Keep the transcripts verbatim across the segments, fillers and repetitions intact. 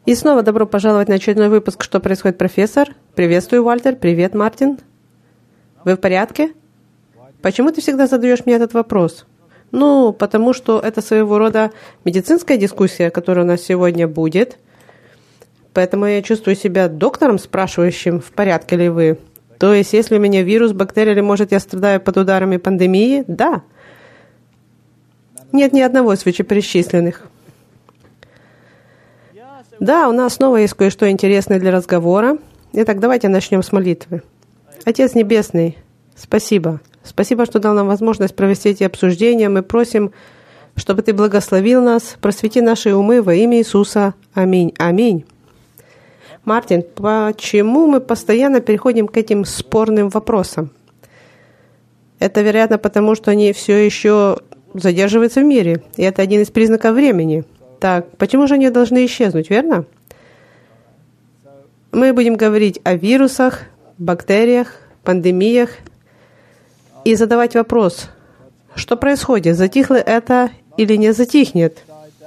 И снова добро пожаловать на очередной выпуск «Что происходит, профессор?». Приветствую, Вальтер. Привет, Мартин. Вы в порядке? Почему ты всегда задаешь мне этот вопрос? Ну, потому что это своего рода медицинская дискуссия, которая у нас сегодня будет. Поэтому я чувствую себя доктором, спрашивающим, в порядке ли вы. То есть, если у меня вирус, бактерия, или, может, я страдаю под ударами пандемии? Да. Нет ни одного из вышеперечисленных. Да, у нас снова есть кое-что интересное для разговора. Итак, давайте начнем с молитвы. Отец Небесный, спасибо. Спасибо, что дал нам возможность провести эти обсуждения. Мы просим, чтобы Ты благословил нас, просвети наши умы во имя Иисуса. Аминь. Аминь. Мартин, почему мы постоянно переходим к этим спорным вопросам? Это, вероятно, потому что они все еще задерживаются в мире, и это один из признаков времени. Так, почему же они должны исчезнуть, верно? Мы будем говорить о вирусах, бактериях, пандемиях и задавать вопрос, что происходит, затихло это или не затихнет?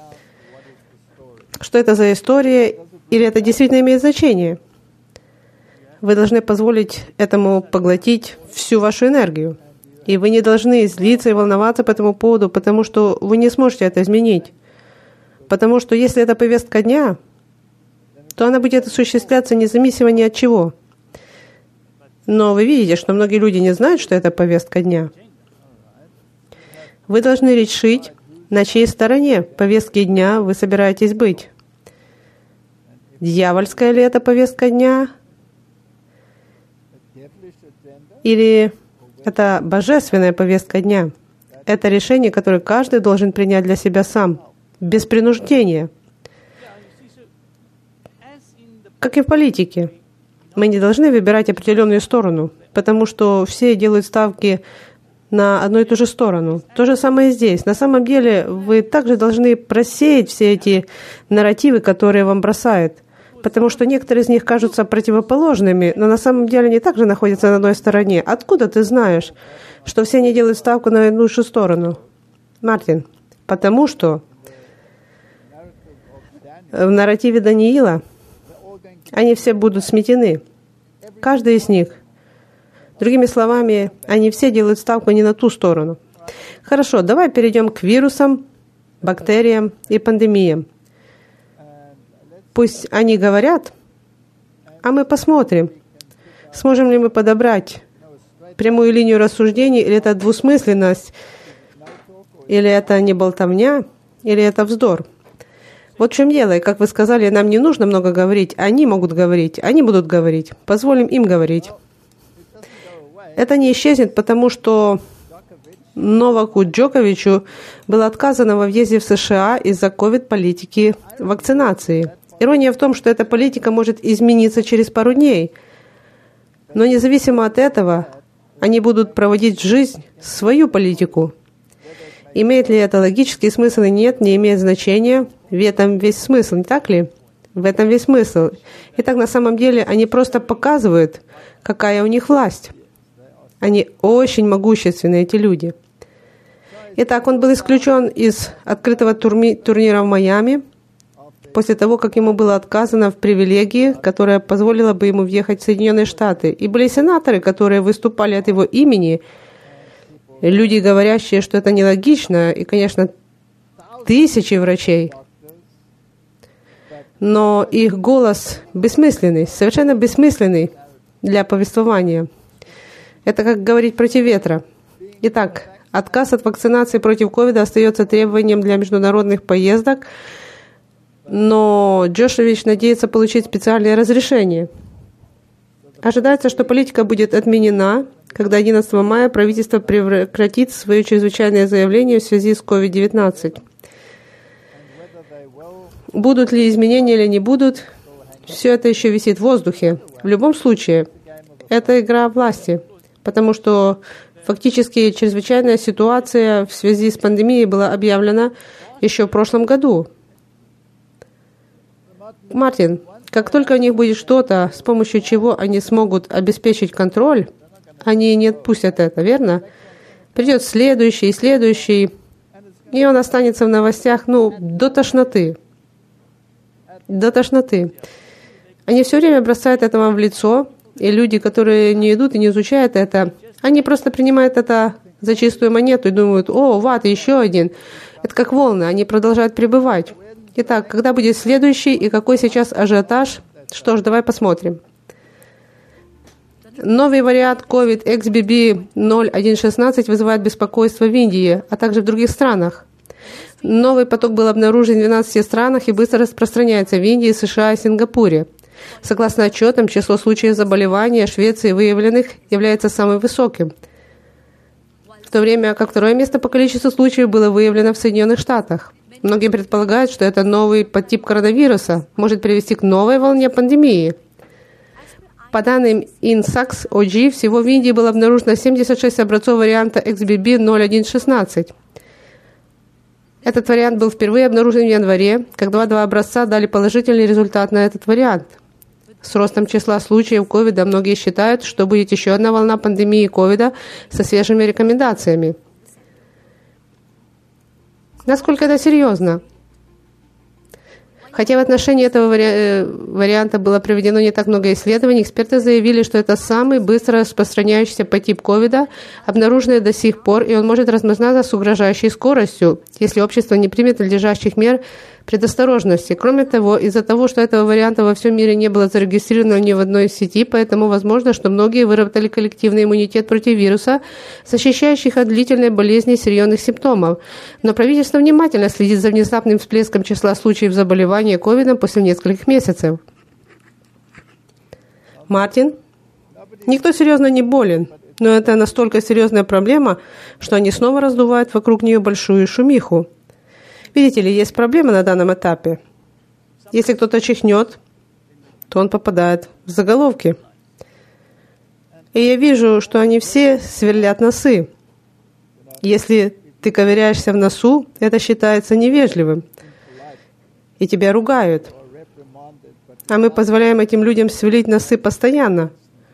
Что это за история, или это действительно имеет значение? Вы должны позволить этому поглотить всю вашу энергию. И вы не должны злиться и волноваться по этому поводу, потому что вы не сможете это изменить. Потому что если это повестка дня, то она будет осуществляться независимо ни от чего. Но вы видите, что многие люди не знают, что это повестка дня. Вы должны решить, на чьей стороне повестки дня вы собираетесь быть. Дьявольская ли это повестка дня? Или это божественная повестка дня? Это решение, которое каждый должен принять для себя сам, без принуждения. Как и в политике. Мы не должны выбирать определенную сторону, потому что все делают ставки на одну и ту же сторону. То же самое и здесь. На самом деле вы также должны просеять все эти нарративы, которые вам бросают, потому что некоторые из них кажутся противоположными, но на самом деле они также находятся на одной стороне. Откуда ты знаешь, что все они делают ставку на одну и ту же сторону? Мартин, потому что в нарративе Даниила они все будут сметены. Каждый из них. Другими словами, они все делают ставку не на ту сторону. Хорошо, давай перейдем к вирусам, бактериям и пандемиям. Пусть они говорят, а мы посмотрим, сможем ли мы подобрать прямую линию рассуждений, или это двусмысленность, или это не болтовня, или это вздор. Вот в чем дело. И, как вы сказали, нам не нужно много говорить. Они могут говорить. Они будут говорить. Позволим им говорить. Это не исчезнет, потому что Новаку Джоковичу было отказано во въезде в США из-за ковид-политики вакцинации. Ирония в том, что эта политика может измениться через пару дней. Но независимо от этого, они будут проводить в жизнь свою политику. Имеет ли это логический смысл или нет, не имеет значения. В этом весь смысл, не так ли? В этом весь смысл. Итак, на самом деле, они просто показывают, какая у них власть. Они очень могущественные, эти люди. Итак, он был исключен из открытого турми- турнира в Майами после того, как ему было отказано в привилегии, которая позволила бы ему въехать в Соединенные Штаты. И были сенаторы, которые выступали от его имени, люди, говорящие, что это нелогично, и, конечно, тысячи врачей. Но их голос бессмысленный, совершенно бессмысленный для повествования. Это как говорить против ветра. Итак, отказ от вакцинации против ковида остается требованием для международных поездок, но Джошевич надеется получить специальное разрешение. Ожидается, что политика будет отменена, когда одиннадцатого мая правительство прекратит свое чрезвычайное заявление в связи с ковид девятнадцать. Будут ли изменения или не будут, все это еще висит в воздухе. В любом случае, это игра власти, потому что фактически чрезвычайная ситуация в связи с пандемией была объявлена еще в прошлом году. Мартин, как только у них будет что-то, с помощью чего они смогут обеспечить контроль, они не отпустят это, верно? Придет следующий, и следующий, и он останется в новостях, ну, до тошноты. до тошноты. Они все время бросают это вам в лицо, и люди, которые не идут и не изучают это, они просто принимают это за чистую монету и думают: «О, ват, еще один». Это как волны, они продолжают пребывать. Итак, когда будет следующий и какой сейчас ажиотаж? Что ж, давай посмотрим. Новый вариант ковид икс би би ноль один шестнадцать вызывает беспокойство в Индии, а также в других странах. Новый поток был обнаружен в двенадцати странах и быстро распространяется в Индии, США и Сингапуре. Согласно отчетам, число случаев заболевания в Швеции выявленных является самым высоким, в то время как второе место по количеству случаев было выявлено в Соединенных Штатах. Многие предполагают, что это новый подтип коронавируса может привести к новой волне пандемии. По данным InSax о джи, всего в Индии было обнаружено семьдесят шесть образцов варианта икс би би ноль один шестнадцать. Этот вариант был впервые обнаружен в январе, когда два образца дали положительный результат на этот вариант. С ростом числа случаев ковида многие считают, что будет еще одна волна пандемии ковида со свежими рекомендациями. Насколько это серьезно? Хотя в отношении этого вари... варианта было проведено не так много исследований, эксперты заявили, что это самый быстро распространяющийся подтип ковида, обнаруженный до сих пор, и он может размножаться с угрожающей скоростью, если общество не примет надлежащих мер предосторожности. Кроме того, из-за того, что этого варианта во всем мире не было зарегистрировано ни в одной сети, поэтому возможно, что многие выработали коллективный иммунитет против вируса, защищающий их от длительной болезни и серьезных симптомов. Но правительство внимательно следит за внезапным всплеском числа случаев заболевания ковидом после нескольких месяцев. Мартин? Никто серьезно не болен, но это настолько серьезная проблема, что они снова раздувают вокруг нее большую шумиху. Видите ли, есть проблема на данном этапе. Если кто-то чихнет, то он попадает в заголовки. И я вижу, что они все сверлят носы. Если ты ковыряешься в носу, это считается невежливым. И тебя ругают. А мы позволяем этим людям сверлить носы постоянно.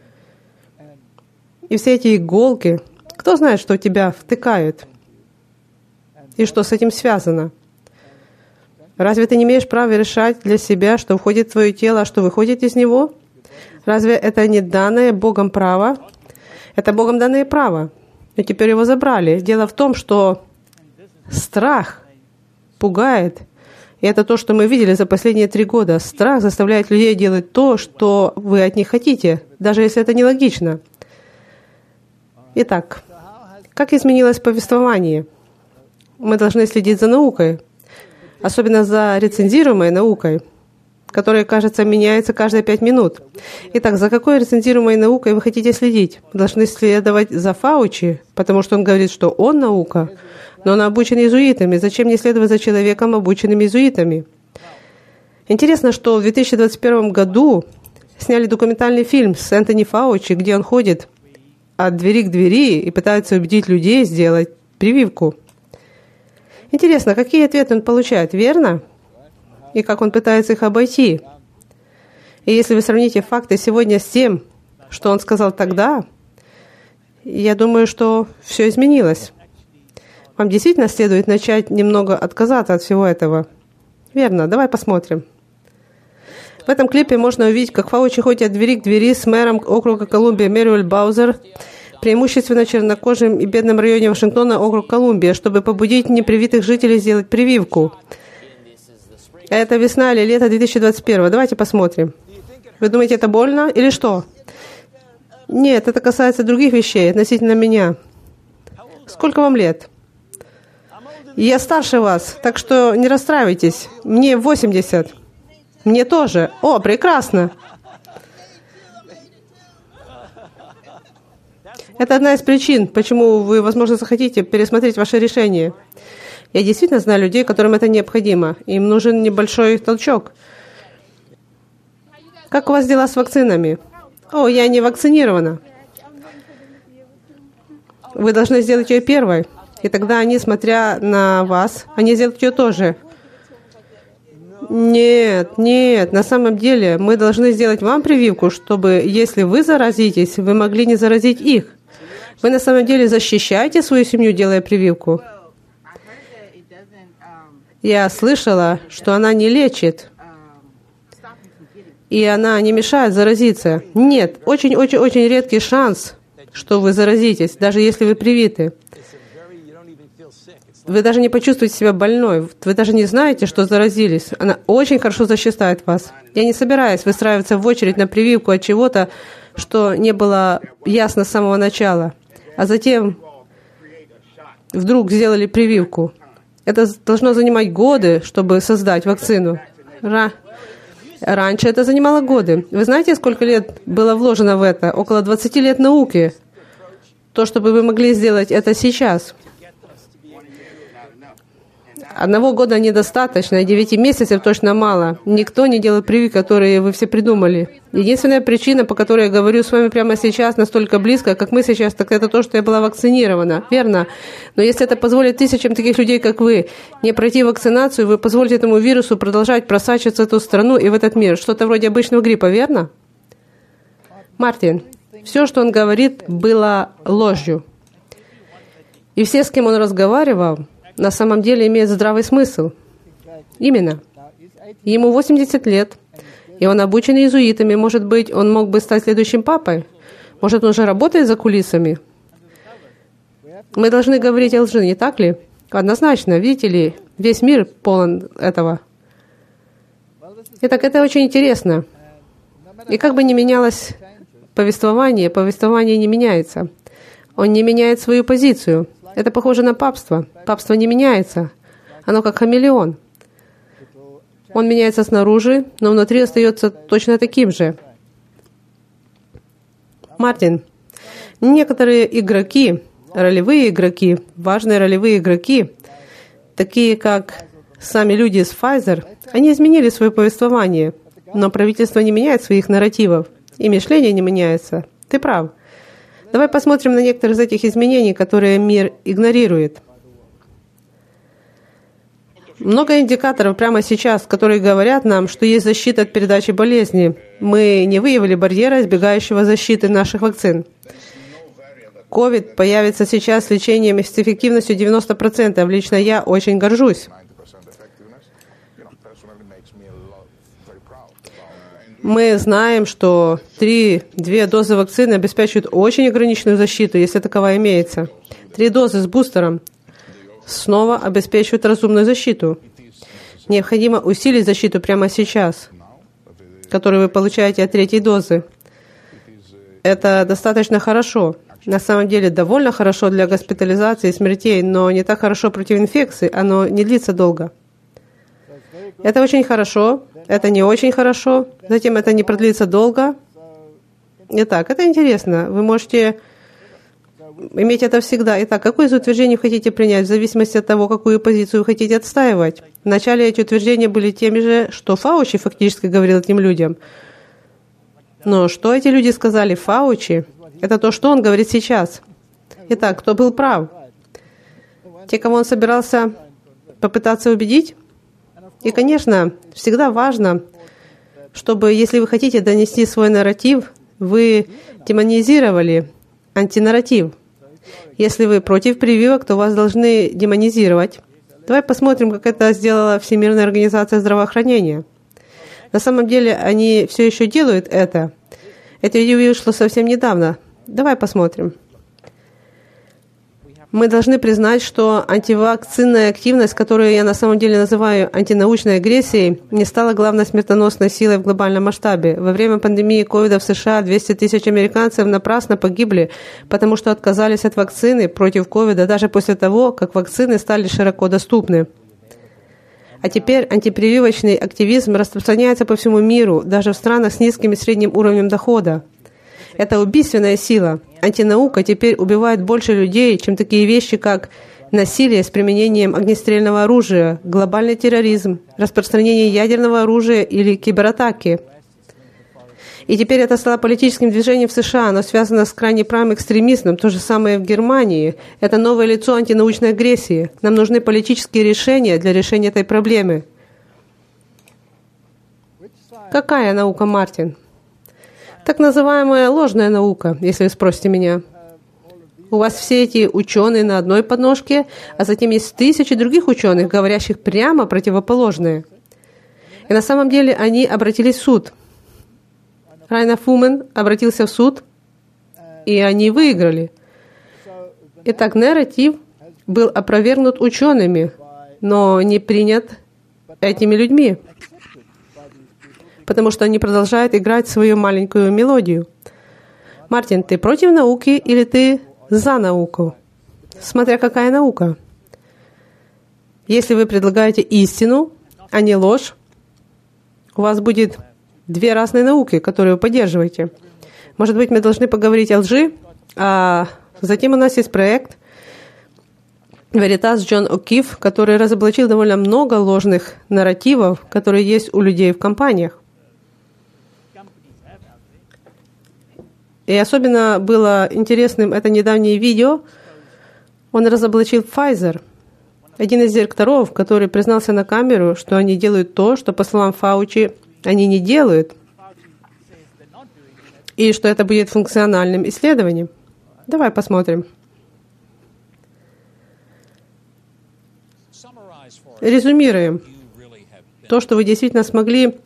И все эти иголки, кто знает, что тебя втыкают? И что с этим связано? Разве ты не имеешь права решать для себя, что входит в твое тело, а что выходит из него? Разве это не данное Богом право? Это Богом данное право. И теперь его забрали. Дело в том, что страх пугает. И это то, что мы видели за последние три года. Страх заставляет людей делать то, что вы от них хотите, даже если это нелогично. Итак, как изменилось повествование? Мы должны следить за наукой, особенно за рецензируемой наукой, которая, кажется, меняется каждые пять минут. Итак, за какой рецензируемой наукой вы хотите следить? Вы должны следовать за Фаучи, потому что он говорит, что он наука, но он обучен иезуитами. Зачем не следовать за человеком, обученным иезуитами? Интересно, что в две тысячи двадцать первом году сняли документальный фильм с Энтони Фаучи, где он ходит от двери к двери и пытается убедить людей сделать прививку. Интересно, какие ответы он получает, верно? И как он пытается их обойти? И если вы сравните факты сегодня с тем, что он сказал тогда, я думаю, что все изменилось. Вам действительно следует начать немного отказаться от всего этого. Верно, давай посмотрим. В этом клипе можно увидеть, как Фаучи ходит от двери к двери с мэром округа Колумбия Мэрюэль Баузер, преимущественно чернокожим и бедном районе Вашингтона, округ Колумбия, чтобы побудить непривитых жителей сделать прививку. Это весна или лето две тысячи двадцать первого. Давайте посмотрим. Вы думаете, это больно или что? Нет, это касается других вещей относительно меня. Сколько вам лет? Я старше вас, так что не расстраивайтесь. Мне восемьдесят. Мне тоже. О, прекрасно. Это одна из причин, почему вы, возможно, захотите пересмотреть ваше решение. Я действительно знаю людей, которым это необходимо. Им нужен небольшой толчок. Как у вас дела с вакцинами? О, я не вакцинирована. Вы должны сделать ее первой. И тогда они, смотря на вас, они сделают ее тоже. Нет, нет, на самом деле мы должны сделать вам прививку, чтобы, если вы заразитесь, вы могли не заразить их. Вы на самом деле защищаете свою семью, делая прививку? Я слышала, что она не лечит. и она не мешает заразиться. Нет, очень-очень-очень редкий шанс, что вы заразитесь, даже если вы привиты. Вы даже не почувствуете себя больной, вы даже не знаете, что заразились. Она очень хорошо защищает вас. Я не собираюсь выстраиваться в очередь на прививку от чего-то, что не было ясно с самого начала, а затем вдруг сделали прививку. Это должно занимать годы, чтобы создать вакцину. Ра... Раньше это занимало годы. Вы знаете, сколько лет было вложено в это? Около двадцати лет науки. То, чтобы вы могли сделать это сейчас. Одного года недостаточно, девяти месяцев точно мало. Никто не делает прививки, которые вы все придумали. Единственная причина, по которой я говорю с вами прямо сейчас, настолько близко, как мы сейчас, так это то, что я была вакцинирована. Верно? Но если это позволит тысячам таких людей, как вы, не пройти вакцинацию, вы позволите этому вирусу продолжать просачиваться в эту страну и в этот мир. Что-то вроде обычного гриппа, верно? Мартин, все, что он говорит, было ложью. И все, с кем он разговаривал, на самом деле имеет здравый смысл. Именно. Ему восемьдесят лет, и он обучен иезуитами. Может быть, он мог бы стать следующим папой? Может, он уже работает за кулисами? Мы должны говорить о лжи, не так ли? Однозначно, видите ли, весь мир полон этого. Итак, это очень интересно. И как бы ни менялось повествование, повествование не меняется. Он не меняет свою позицию. Это похоже на папство. Папство не меняется. Оно как хамелеон. Он меняется снаружи, но внутри остается точно таким же. Мартин, некоторые игроки, ролевые игроки, важные ролевые игроки, такие как сами люди из Pfizer, они изменили свое повествование, но правительство не меняет своих нарративов, и мышление не меняется. Ты прав. Давай посмотрим на некоторые из этих изменений, которые мир игнорирует. Много индикаторов прямо сейчас, которые говорят нам, что есть защита от передачи болезни. Мы не выявили барьера, избегающего защиты наших вакцин. ковид появится сейчас с лечением и с эффективностью девяносто процентов. Лично я очень горжусь. Мы знаем, что три-две дозы вакцины обеспечивают очень ограниченную защиту, если таковая имеется. Три дозы с бустером снова обеспечивают разумную защиту. Необходимо усилить защиту прямо сейчас, которую вы получаете от третьей дозы. Это достаточно хорошо. На самом деле довольно хорошо для госпитализации и смертей, но не так хорошо против инфекции, оно не длится долго. Это очень хорошо, это не очень хорошо, затем это не продлится долго. Итак, это интересно. Вы можете иметь это всегда. Итак, какое из утверждений вы хотите принять, в зависимости от того, какую позицию вы хотите отстаивать? Вначале эти утверждения были теми же, что Фаучи фактически говорил этим людям. Но что эти люди сказали Фаучи, это то, что он говорит сейчас. Итак, кто был прав? Те, кого он собирался попытаться убедить? И, конечно, всегда важно, чтобы, если вы хотите донести свой нарратив, вы демонизировали антинарратив. Если вы против прививок, то вас должны демонизировать. Давай посмотрим, как это сделала Всемирная организация здравоохранения. На самом деле, они все еще делают это. Это видео вышло совсем недавно. Давай посмотрим. Мы должны признать, что антивакцинная активность, которую я на самом деле называю антинаучной агрессией, не стала главной смертоносной силой в глобальном масштабе. Во время пандемии ковида в США двести тысяч американцев напрасно погибли, потому что отказались от вакцины против ковида даже после того, как вакцины стали широко доступны. А теперь антипрививочный активизм распространяется по всему миру, даже в странах с низким и средним уровнем дохода. Это убийственная сила. Антинаука теперь убивает больше людей, чем такие вещи, как насилие с применением огнестрельного оружия, глобальный терроризм, распространение ядерного оружия или кибератаки. И теперь это стало политическим движением в США, оно связано с крайне правым экстремизмом, то же самое в Германии. Это новое лицо антинаучной агрессии. Нам нужны политические решения для решения этой проблемы. Какая наука, Мартин? Так называемая ложная наука, если вы спросите меня. У вас все эти ученые на одной подножке, а затем есть тысячи других ученых, говорящих прямо противоположное. И на самом деле они обратились в суд. Райна Фумен обратился в суд, и они выиграли. Итак, нарратив был опровергнут учеными, но не принят этими людьми, потому что они продолжают играть свою маленькую мелодию. Мартин, ты против науки или ты за науку? Смотря какая наука. Если вы предлагаете истину, а не ложь, у вас будет две разные науки, которые вы поддерживаете. Может быть, мы должны поговорить о лжи, а затем у нас есть проект Veritas Джон О'Кифф, который разоблачил довольно много ложных нарративов, которые есть у людей в компаниях. И особенно было интересным это недавнее видео. Он разоблачил Pfizer. Один из директоров, который признался на камеру, что они делают то, что, по словам Фаучи, они не делают, и что это будет функциональным исследованием. Давай посмотрим. Резюмируем. То, что вы действительно смогли,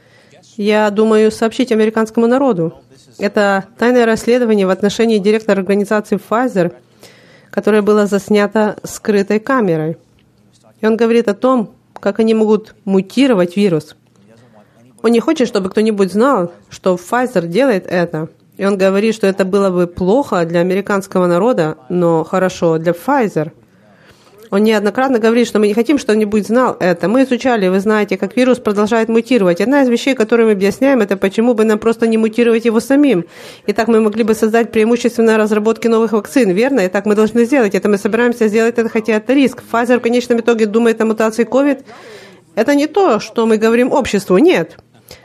я думаю, сообщить американскому народу. Это тайное расследование в отношении директора организации Pfizer, которое было заснято скрытой камерой. И он говорит о том, как они могут мутировать вирус. Он не хочет, чтобы кто-нибудь знал, что Pfizer делает это. И он говорит, что это было бы плохо для американского народа, но хорошо для Pfizer. Он неоднократно говорит, что мы не хотим, чтобы кто-нибудь знал это. Мы изучали, вы знаете, как вирус продолжает мутировать. Одна из вещей, которые мы объясняем, это почему бы нам просто не мутировать его самим. И так мы могли бы создать преимущественно разработки новых вакцин, верно? И так мы должны сделать это. Мы собираемся сделать это, хотя это риск. Pfizer в конечном итоге думает о мутации COVID. Это не то, что мы говорим обществу, нет.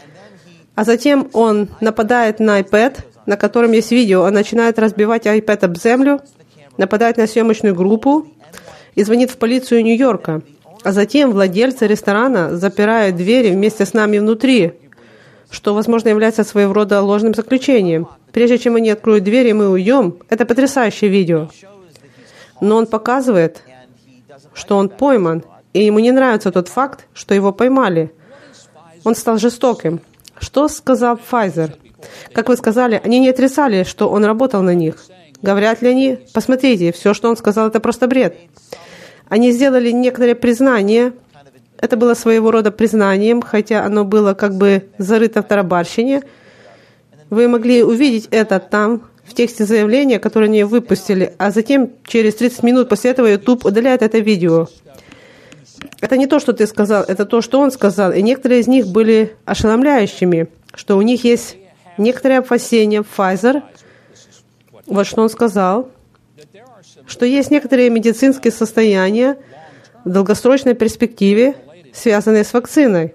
А затем он нападает на iPad, на котором есть видео. Он начинает разбивать iPad об землю, нападает на съемочную группу и звонит в полицию Нью-Йорка. А затем владельцы ресторана запирают двери вместе с нами внутри, что, возможно, является своего рода ложным заключением. Прежде чем они откроют двери, мы уйдем. Это потрясающее видео. Но он показывает, что он пойман, и ему не нравится тот факт, что его поймали. Он стал жестоким. Что сказал Pfizer? Как вы сказали, они не отрицали, что он работал на них. Говорят ли они? Посмотрите, все, что он сказал, это просто бред. Они сделали некоторые признания. Это было своего рода признанием, хотя оно было как бы зарыто в тарабарщине. Вы могли увидеть это там, в тексте заявления, которое они выпустили, а затем через тридцать минут после этого YouTube удаляет это видео. Это не то, что ты сказал, это то, что он сказал. И некоторые из них были ошеломляющими, что у них есть некоторые опасения Pfizer. Вот что он сказал, что есть некоторые медицинские состояния в долгосрочной перспективе, связанные с вакциной.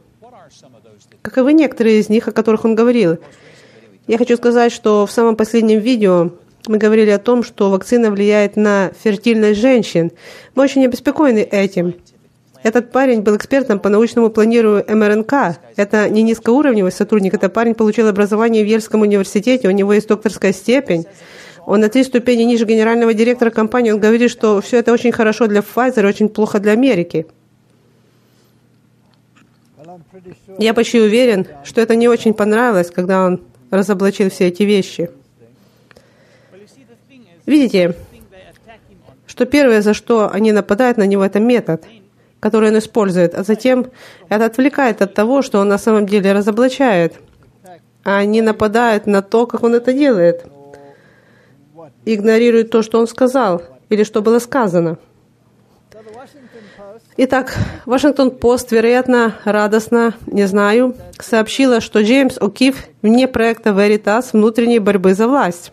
Каковы некоторые из них, о которых он говорил? Я хочу сказать, что в самом последнем видео мы говорили о том, что вакцина влияет на фертильность женщин. Мы очень обеспокоены этим. Этот парень был экспертом по научному планированию эм эр эн ка. Это не низкоуровневый сотрудник, это парень получил образование в Йельском университете, у него есть докторская степень. Он на три ступени ниже генерального директора компании. Он говорит, что все это очень хорошо для Pfizer, очень плохо для Америки. Я почти уверен, что это не очень понравилось, когда он разоблачил все эти вещи. Видите, что первое, за что они нападают на него, это метод, который он использует, а затем это отвлекает от того, что он на самом деле разоблачает, а они нападают на то, как он это делает, игнорируют то, что он сказал, или что было сказано. Итак, Вашингтон-Пост, вероятно, радостно, не знаю, сообщила, что Джеймс О'Кифф вне проекта Veritas внутренней борьбы за власть.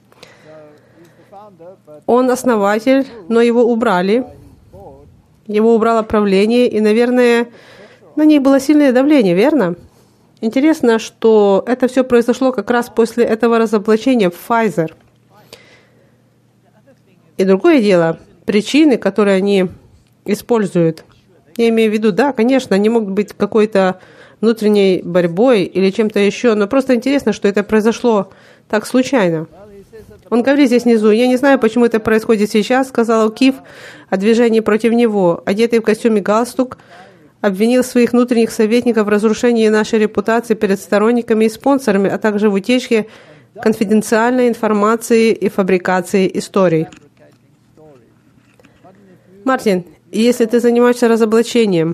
Он основатель, но его убрали. Его убрало правление, и, наверное, на них было сильное давление, верно? Интересно, что это все произошло как раз после этого разоблачения Pfizer. И другое дело, причины, которые они используют. Я имею в виду, да, конечно, они могут быть какой-то внутренней борьбой или чем-то еще, но просто интересно, что это произошло так случайно. Он говорит здесь внизу, я не знаю, почему это происходит сейчас, сказал О'Кифф о движении против него. Одетый в костюме галстук, обвинил своих внутренних советников в разрушении нашей репутации перед сторонниками и спонсорами, а также в утечке конфиденциальной информации и фабрикации историй. Мартин, если ты занимаешься разоблачением,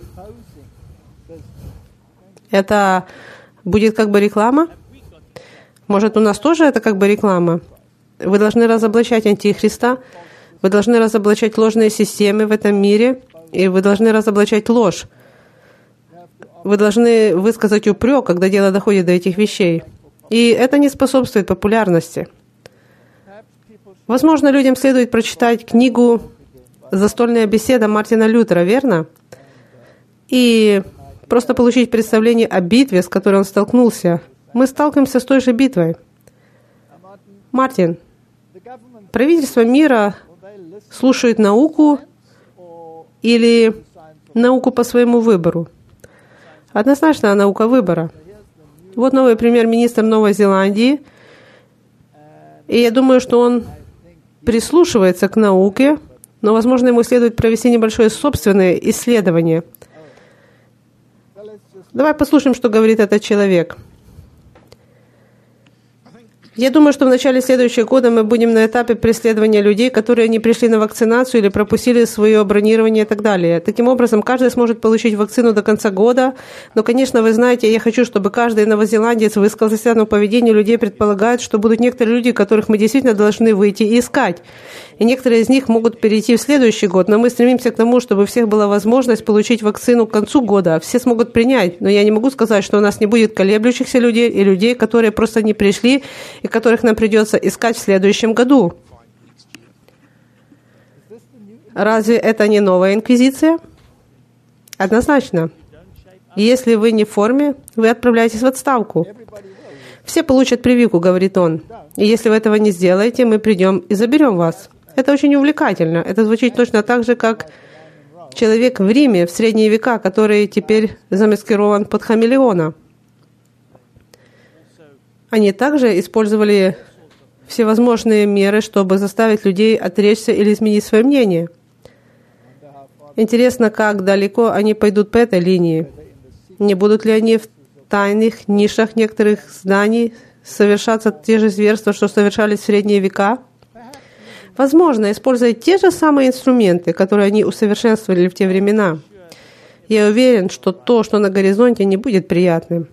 это будет как бы реклама? Может, у нас тоже это как бы реклама? Вы должны разоблачать Антихриста, вы должны разоблачать ложные системы в этом мире, и вы должны разоблачать ложь. Вы должны высказать упрек, когда дело доходит до этих вещей. И это не способствует популярности. Возможно, людям следует прочитать книгу «Застольная беседа» Мартина Лютера, верно? И просто получить представление о битве, с которой он столкнулся. Мы сталкиваемся с той же битвой. Мартин, правительство мира слушает науку или науку по своему выбору? Однозначно наука выбора. Вот новый премьер-министр Новой Зеландии, и я думаю, что он прислушивается к науке, но, возможно, ему следует провести небольшое собственное исследование. Давай послушаем, что говорит этот человек. Я думаю, что в начале следующего года мы будем на этапе преследования людей, которые не пришли на вакцинацию или пропустили свое бронирование и так далее. Таким образом, каждый сможет получить вакцину до конца года. Но, конечно, вы знаете, я хочу, чтобы каждый новозеландец высказался, но поведение людей предполагает, что будут некоторые люди, которых мы действительно должны выйти и искать. И некоторые из них могут перейти в следующий год, но мы стремимся к тому, чтобы у всех была возможность получить вакцину к концу года. Все смогут принять, но я не могу сказать, что у нас не будет колеблющихся людей и людей, которые просто не пришли и которых нам придется искать в следующем году. Разве это не новая инквизиция? Однозначно. Если вы не в форме, вы отправляетесь в отставку. Все получат прививку, говорит он. И если вы этого не сделаете, мы придем и заберем вас. Это очень увлекательно. Это звучит точно так же, как человек в Риме в средние века, который теперь замаскирован под хамелеона. Они также использовали всевозможные меры, чтобы заставить людей отречься или изменить свое мнение. Интересно, как далеко они пойдут по этой линии. Не будут ли они в тайных нишах некоторых зданий совершаться те же зверства, что совершались в средние века? Возможно, используя те же самые инструменты, которые они усовершенствовали в те времена. Я уверен, что то, что на горизонте, не будет приятным.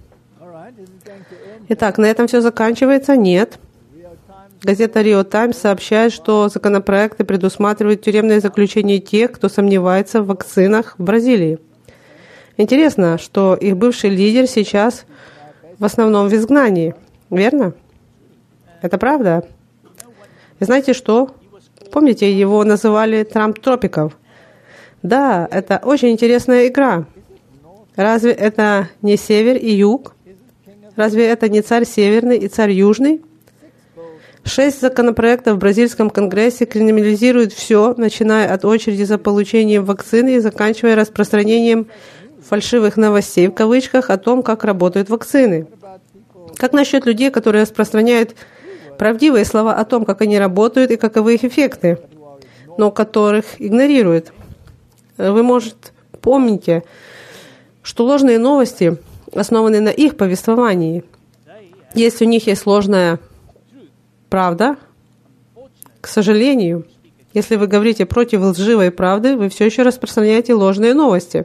Итак, на этом все заканчивается? Нет. Газета «Рио Таймс» сообщает, что законопроекты предусматривают тюремное заключение тех, кто сомневается в вакцинах в Бразилии. Интересно, что их бывший лидер сейчас в основном в изгнании. Верно? Это правда? И знаете что? Помните, его называли Трамп тропиков? Да, это очень интересная игра. Разве это не север и юг? Разве это не царь северный и царь южный? Шесть законопроектов в бразильском конгрессе криминализируют все, начиная от очереди за получением вакцины и заканчивая распространением фальшивых новостей, в кавычках, о том, как работают вакцины. Как насчет людей, которые распространяют правдивые слова о том, как они работают и каковы их эффекты, но которых игнорируют? Вы, может, помните, что ложные новости основаны на их повествовании. Если у них есть ложная правда, к сожалению, если вы говорите против лживой правды, вы все еще распространяете ложные новости.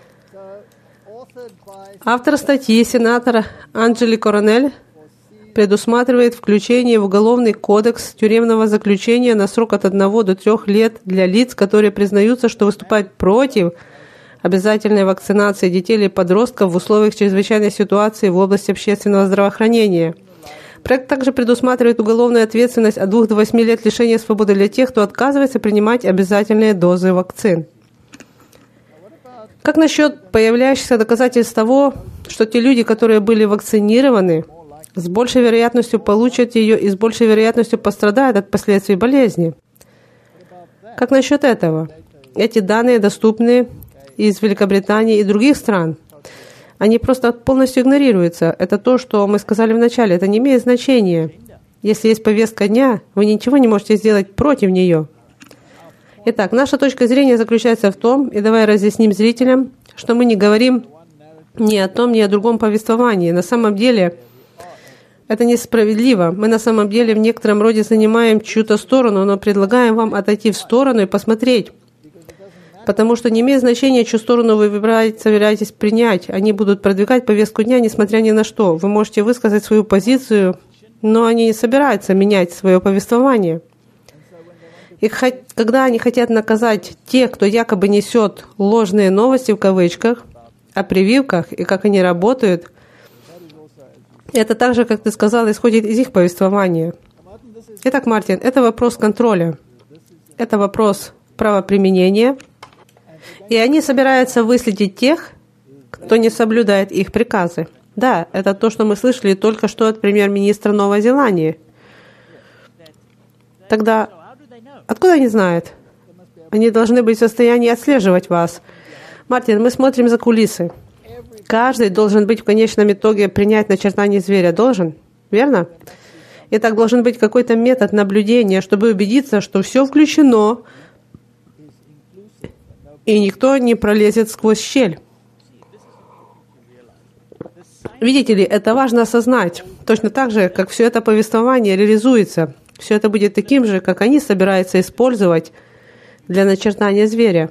Автор статьи, сенатор Анджели Коронель, предусматривает включение в Уголовный кодекс тюремного заключения на срок от одного до трех лет для лиц, которые признаются, что выступают против обязательной вакцинации детей или подростков в условиях чрезвычайной ситуации в области общественного здравоохранения. Проект также предусматривает уголовную ответственность от двух до восьми лет лишения свободы для тех, кто отказывается принимать обязательные дозы вакцин. Как насчет появляющихся доказательств того, что те люди, которые были вакцинированы, с большей вероятностью получат ее и с большей вероятностью пострадают от последствий болезни? Как насчет этого? Эти данные доступны из Великобритании и других стран. Они просто полностью игнорируются. Это то, что мы сказали в начале. Это не имеет значения. Если есть повестка дня, вы ничего не можете сделать против нее. Итак, наша точка зрения заключается в том, и давай разъясним зрителям, что мы не говорим ни о том, ни о другом повествовании. На самом деле, это несправедливо. Мы на самом деле в некотором роде занимаем чью-то сторону, но предлагаем вам отойти в сторону и посмотреть. Потому что не имеет значения, чью сторону вы выбираете, собираетесь принять. Они будут продвигать повестку дня, несмотря ни на что. Вы можете высказать свою позицию, но они не собираются менять свое повествование. И когда они хотят наказать тех, кто якобы несет ложные новости в кавычках о прививках и как они работают, это так же, как ты сказал, исходит из их повествования. Итак, Мартин, это вопрос контроля. Это вопрос правоприменения. И они собираются выследить тех, кто не соблюдает их приказы. Да, это то, что мы слышали только что от премьер-министра Новой Зеландии. Тогда откуда они знают? Они должны быть в состоянии отслеживать вас. Мартин, мы смотрим за кулисы. Каждый должен быть в конечном итоге принять начертание зверя. Должен? Верно? Итак, должен быть какой-то метод наблюдения, чтобы убедиться, что все включено, и никто не пролезет сквозь щель. Видите ли, это важно осознать. Точно так же, как все это повествование реализуется. Все это будет таким же, как они собираются использовать для начертания зверя.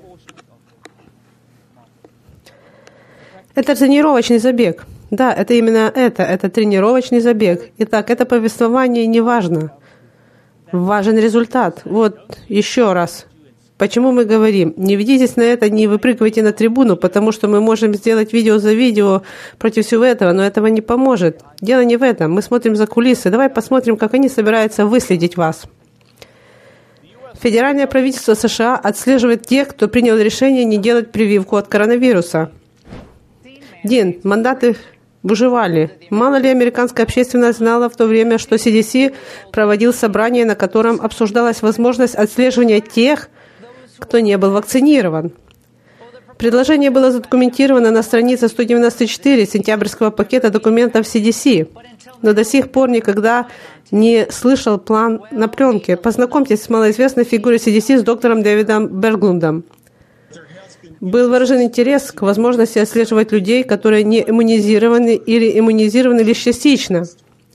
Это тренировочный забег. Да, это именно это. Это тренировочный забег. Итак, это повествование не важно. Важен результат. Вот еще раз. Почему мы говорим, не ведитесь на это, не выпрыгивайте на трибуну, потому что мы можем сделать видео за видео против всего этого, но этого не поможет. Дело не в этом. Мы смотрим за кулисы. Давай посмотрим, как они собираются выследить вас. Федеральное правительство США отслеживает тех, кто принял решение не делать прививку от коронавируса. Дин, мандаты бужевали. Мало ли американская общественность знала в то время, что си ди си проводил собрание, на котором обсуждалась возможность отслеживания тех, кто не был вакцинирован. Предложение было задокументировано на странице сто девяносто четыре сентябрьского пакета документов си ди си, но до сих пор никогда не слышал план на пленке. Познакомьтесь с малоизвестной фигурой си ди си с доктором Дэвидом Берглундом. Был выражен интерес к возможности отслеживать людей, которые не иммунизированы или иммунизированы лишь частично.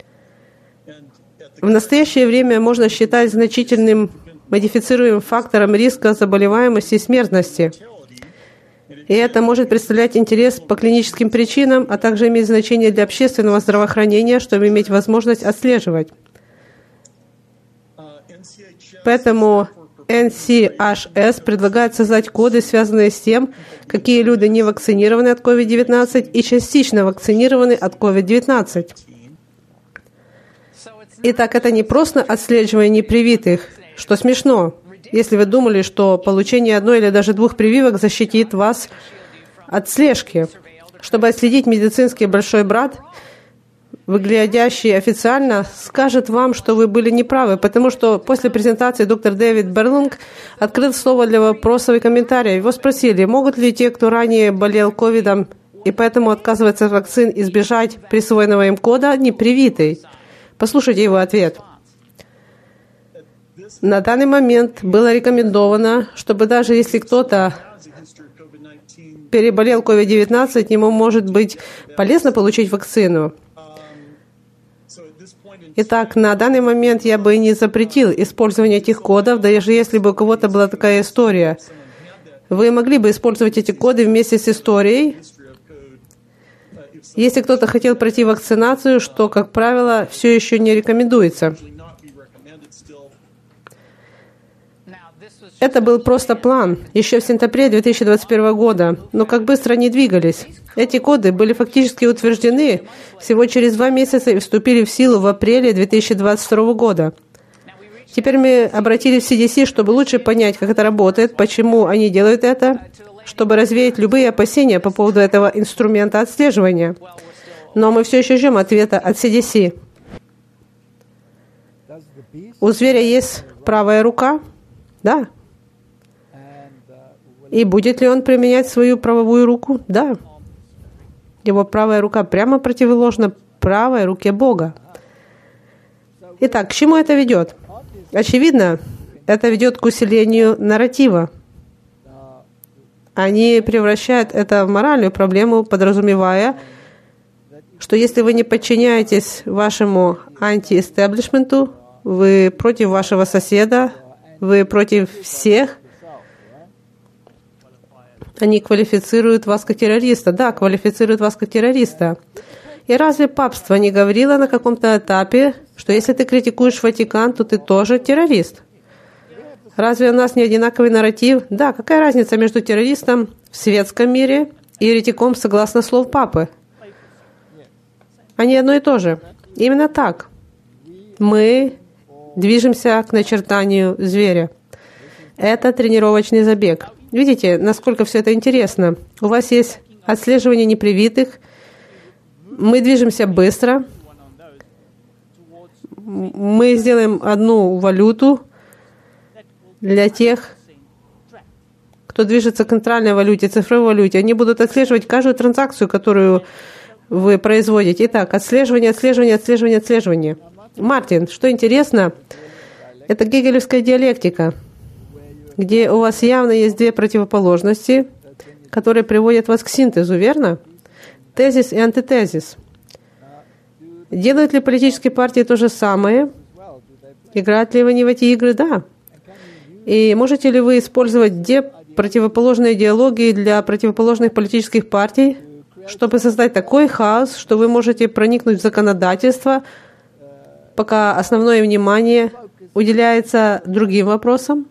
В настоящее время можно считать значительным модифицируемым фактором риска заболеваемости и смертности. И это может представлять интерес по клиническим причинам, а также иметь значение для общественного здравоохранения, чтобы иметь возможность отслеживать. Поэтому эн си эйч эс предлагает создать коды, связанные с тем, какие люди не вакцинированы от ковид девятнадцать и частично вакцинированы от ковид девятнадцать. Итак, это не просто отслеживание непривитых, что смешно, если вы думали, что получение одной или даже двух прививок защитит вас от слежки. Чтобы отследить медицинский большой брат, выглядящий официально, скажет вам, что вы были неправы, потому что после презентации доктор Дэвид Берлунг открыл слово для вопросов и комментариев. Его спросили, могут ли те, кто ранее болел ковидом и поэтому отказывается от вакцин, избежать присвоенного им кода непривитый. Послушайте его ответ. На данный момент было рекомендовано, чтобы даже если кто-то переболел ковид девятнадцать, ему может быть полезно получить вакцину. Итак, на данный момент я бы не запретил использование этих кодов, даже если бы у кого-то была такая история. Вы могли бы использовать эти коды вместе с историей, если кто-то хотел пройти вакцинацию, что, как правило, все еще не рекомендуется. Это был просто план еще в сентябре две тысячи двадцать первого года, но как быстро они двигались. Эти коды были фактически утверждены всего через два месяца и вступили в силу в апреле две тысячи двадцать второго года. Теперь мы обратились в си ди си, чтобы лучше понять, как это работает, почему они делают это, чтобы развеять любые опасения по поводу этого инструмента отслеживания. Но мы все еще ждем ответа от си ди си. У зверя есть правая рука? Да. И будет ли он применять свою правовую руку? Да. Его правая рука прямо противоположна правой руке Бога. Итак, к чему это ведет? Очевидно, это ведет к усилению нарратива Они превращают это в моральную проблему, подразумевая, что если вы не подчиняетесь вашему анти-эстеблишменту, вы против вашего соседа, вы против всех, они квалифицируют вас как террориста. Да, квалифицируют вас как террориста. И разве папство не говорило на каком-то этапе, что если ты критикуешь Ватикан, то ты тоже террорист? Разве у нас не одинаковый нарратив? Да, какая разница между террористом в светском мире и еретиком согласно слов Папы? Они одно и то же. Именно так. Мы движемся к начертанию зверя. Это тренировочный забег. Видите, насколько все это интересно? У вас есть отслеживание непривитых. Мы движемся быстро. Мы сделаем одну валюту для тех, кто движется к центральной валюте, цифровой валюте. Они будут отслеживать каждую транзакцию, которую вы производите. Итак, отслеживание, отслеживание, отслеживание, отслеживание. Мартин, что интересно, это гегелевская диалектика, где у вас явно есть две противоположности, которые приводят вас к синтезу, верно? Тезис и антитезис. Делают ли политические партии то же самое? Играют ли они в эти игры? Да. И можете ли вы использовать две противоположные идеологии для противоположных политических партий, чтобы создать такой хаос, что вы можете проникнуть в законодательство, пока основное внимание уделяется другим вопросам?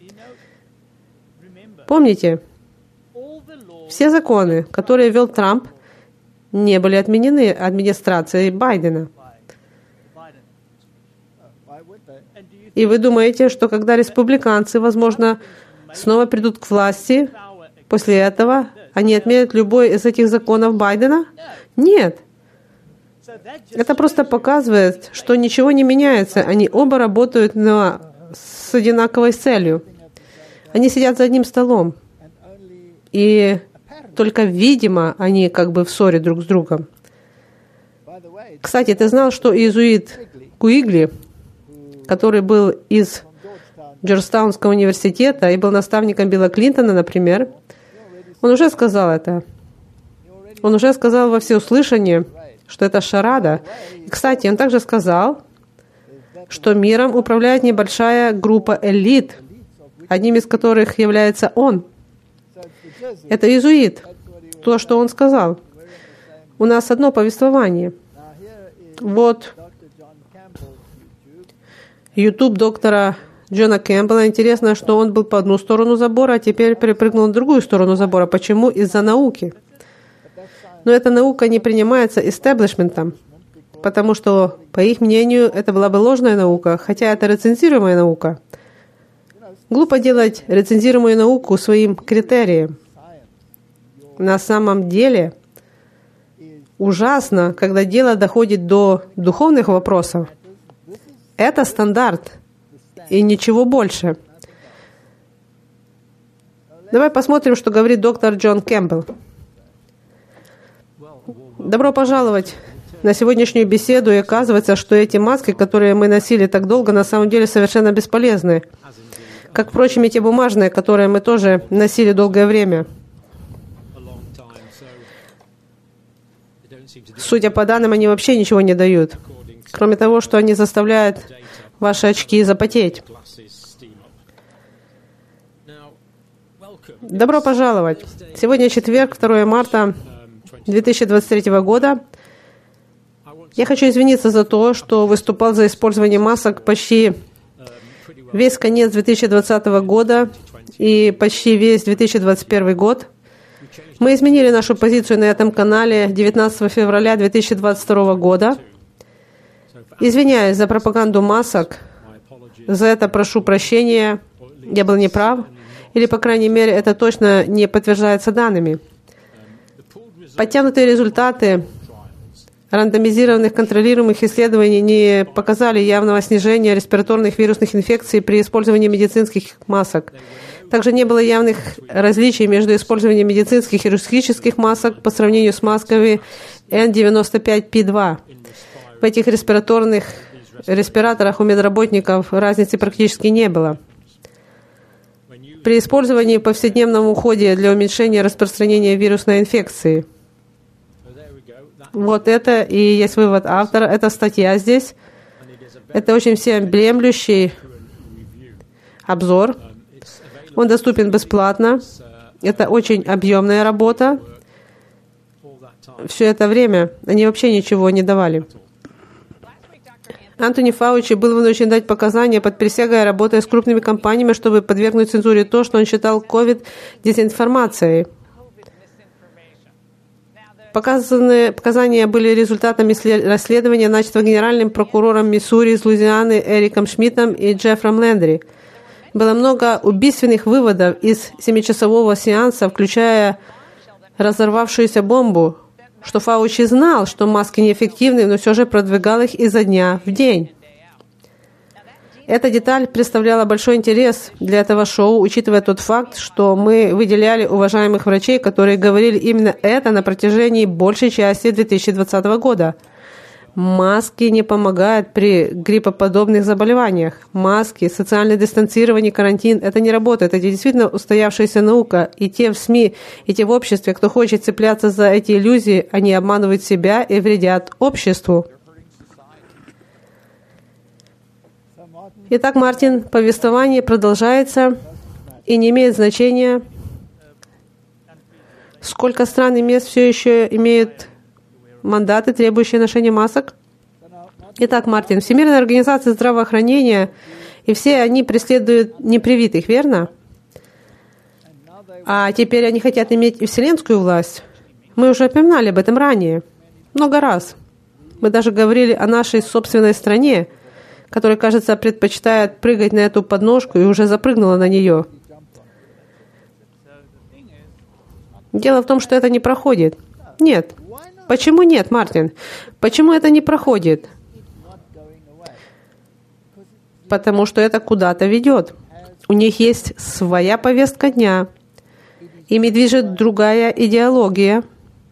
Помните, все законы, которые ввел Трамп, не были отменены администрацией Байдена. И вы думаете, что когда республиканцы, возможно, снова придут к власти, после этого они отменят любой из этих законов Байдена? Нет. Это просто показывает, что ничего не меняется. Они оба работают на, с одинаковой целью. Они сидят за одним столом. И только, видимо, они как бы в ссоре друг с другом. Кстати, ты знал, что иезуит Куигли, который был из Джорджтаунского университета и был наставником Билла Клинтона, например, он уже сказал это. Он уже сказал во всеуслышание, что это шарада. И, кстати, он также сказал, что миром управляет небольшая группа элит, одним из которых является он. Это иезуит. То, что он сказал. У нас одно повествование. Вот YouTube доктора Джона Кэмпбелла. Интересно, что он был по одну сторону забора, а теперь перепрыгнул на другую сторону забора. Почему? Из-за науки. Но эта наука не принимается истеблишментом, потому что, по их мнению, это была бы ложная наука, хотя это рецензируемая наука. Глупо делать рецензируемую науку своим критерием. На самом деле ужасно, когда дело доходит до духовных вопросов. Это стандарт и ничего больше. Давай посмотрим, что говорит доктор Джон Кэмпбелл. Добро пожаловать на сегодняшнюю беседу, и оказывается, что эти маски, которые мы носили так долго, на самом деле совершенно бесполезны. Как, впрочем, и те бумажные, которые мы тоже носили долгое время. Судя по данным, они вообще ничего не дают, кроме того, что они заставляют ваши очки запотеть. Добро пожаловать! Сегодня четверг, второе марта две тысячи двадцать третьего года. Я хочу извиниться за то, что выступал за использование масок почти весь конец две тысячи двадцатого года и почти весь две тысячи двадцать первый год. Мы изменили нашу позицию на этом канале девятнадцатого февраля две тысячи двадцать второго года. Извиняюсь за пропаганду масок. За это прошу прощения. Я был неправ. Или, по крайней мере, это точно не подтверждается данными. Подтянутые результаты рандомизированных контролируемых исследований не показали явного снижения респираторных вирусных инфекций при использовании медицинских масок. Также не было явных различий между использованием медицинских и хирургических масок по сравнению с масками эн девяносто пять пи два. В этих респираторных респираторах у медработников разницы практически не было. при использовании в повседневном уходе для уменьшения распространения вирусной инфекции. Вот это и есть вывод автора. Это статья здесь. Это очень всеобъемлющий обзор. Он доступен бесплатно. Это очень объемная работа. Все это время они вообще ничего не давали. Антони Фаучи был вынужден дать показания под присягой, работая с крупными компаниями, чтобы подвергнуть цензуре то, что он считал ковид дезинформацией. Показанные, показания были результатами расследования, начатого генеральным прокурором Миссури из Луизианы Эриком Шмидтом и Джеффром Лендри. Было много убийственных выводов из семичасового сеанса, включая разорвавшуюся бомбу, что Фаучи знал, что маски неэффективны, но все же продвигал их изо дня в день. Эта деталь представляла большой интерес для этого шоу, учитывая тот факт, что мы выделяли уважаемых врачей, которые говорили именно это на протяжении большей части две тысячи двадцатого года. Маски не помогают при гриппоподобных заболеваниях. Маски, социальное дистанцирование, карантин – это не работает. Это действительно устоявшаяся наука. И те в СМИ, и те в обществе, кто хочет цепляться за эти иллюзии, они обманывают себя и вредят обществу. Итак, Мартин, повествование продолжается, и не имеет значения, сколько стран и мест все еще имеют мандаты, требующие ношения масок. Итак, Мартин, Всемирная организация здравоохранения, и все они преследуют непривитых, верно? А теперь они хотят иметь и вселенскую власть. Мы уже упоминали об этом ранее, много раз. Мы даже говорили о нашей собственной стране, которая, кажется, предпочитает прыгать на эту подножку и уже запрыгнула на нее. Дело в том, что это не проходит. Нет. Почему нет, Мартин? Почему это не проходит? Потому что это куда-то ведет. У них есть своя повестка дня. Ими движет другая идеология.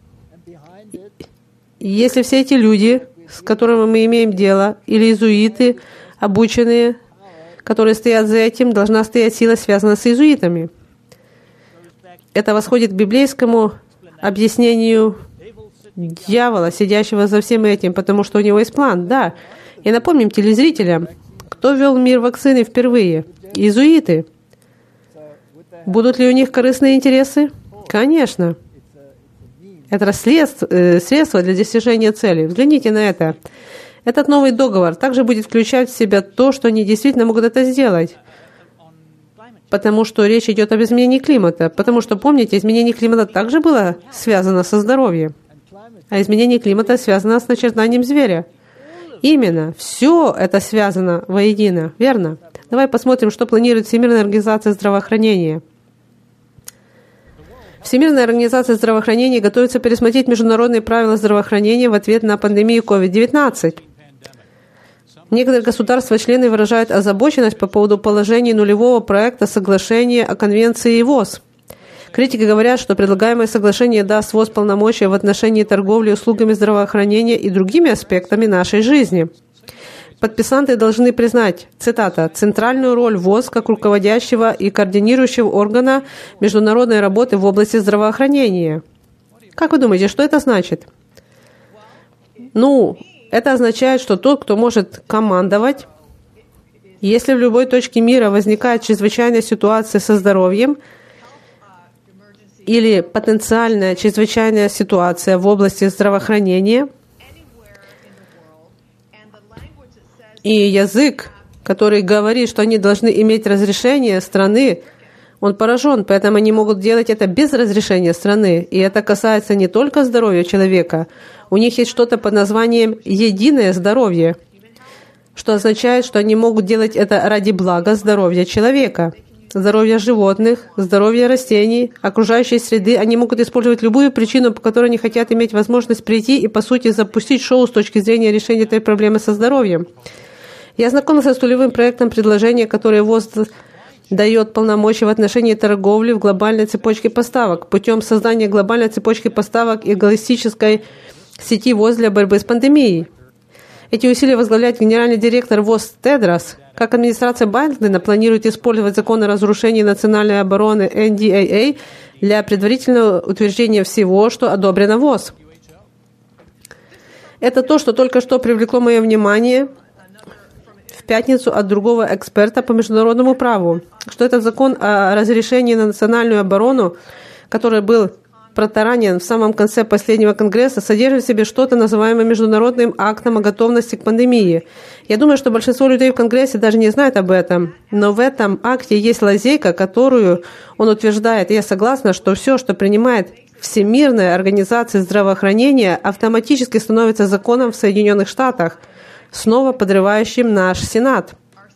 Если все эти люди, с которыми мы имеем дело, или иезуиты, обученные, которые стоят за этим, должна стоять сила, связанная с иезуитами. Это восходит к библейскому объяснению дьявола, сидящего за всем этим, потому что у него есть план, да. И напомним телезрителям, кто ввел в мир вакцины впервые? Иезуиты. Будут ли у них корыстные интересы? Конечно. Это средство для достижения цели. Взгляните на это. Этот новый договор также будет включать в себя то, что они действительно могут это сделать. Потому что речь идет об изменении климата. Потому что, помните, изменение климата также было связано со здоровьем. А изменение климата связано с начертанием зверя. Именно. Все это связано воедино. Верно? Давай посмотрим, что планирует Всемирная организация здравоохранения. Всемирная организация здравоохранения готовится пересмотреть международные правила здравоохранения в ответ на пандемию ковид девятнадцать. Некоторые государства-члены выражают озабоченность по поводу положений нулевого проекта соглашения о конвенции ВОЗ. Критики говорят, что предлагаемое соглашение даст ВОЗ полномочия в отношении торговли услугами здравоохранения и другими аспектами нашей жизни. Подписанты должны признать, цитата, «центральную роль ВОЗ как руководящего и координирующего органа международной работы в области здравоохранения». Как вы думаете, что это значит? Ну, это означает, что тот, кто может командовать, если в любой точке мира возникает чрезвычайная ситуация со здоровьем или потенциальная чрезвычайная ситуация в области здравоохранения, и язык, который говорит, что они должны иметь разрешение страны, он поражен, поэтому они могут делать это без разрешения страны. И это касается не только здоровья человека. У них есть что-то под названием «единое здоровье», что означает, что они могут делать это ради блага здоровья человека, здоровья животных, здоровья растений, окружающей среды. Они могут использовать любую причину, по которой они хотят иметь возможность прийти и, по сути, запустить шоу с точки зрения решения этой проблемы со здоровьем. Я знакомился с нулевым проектом предложения, которое ВОЗ дает полномочия в отношении торговли в глобальной цепочке поставок путем создания глобальной цепочки поставок и галактической сети ВОЗ для борьбы с пандемией. Эти усилия возглавляет генеральный директор ВОЗ Тедрос, как администрация Байдена планирует использовать закон о разрушении национальной обороны эн ди эй эй для предварительного утверждения всего, что одобрено ВОЗ. Это то, что только что привлекло мое внимание в пятницу от другого эксперта по международному праву, что этот закон о разрешении на национальную оборону, который был протаранен в самом конце последнего конгресса, содержит в себе что-то, называемое международным актом о готовности к пандемии. Я думаю, что большинство людей в Конгрессе даже не знают об этом, но в этом акте есть лазейка, которую он утверждает. И я согласна, что все, что принимает Всемирная организация здравоохранения, автоматически становится законом в Соединенных Штатах, снова подрывающим наш Сенат.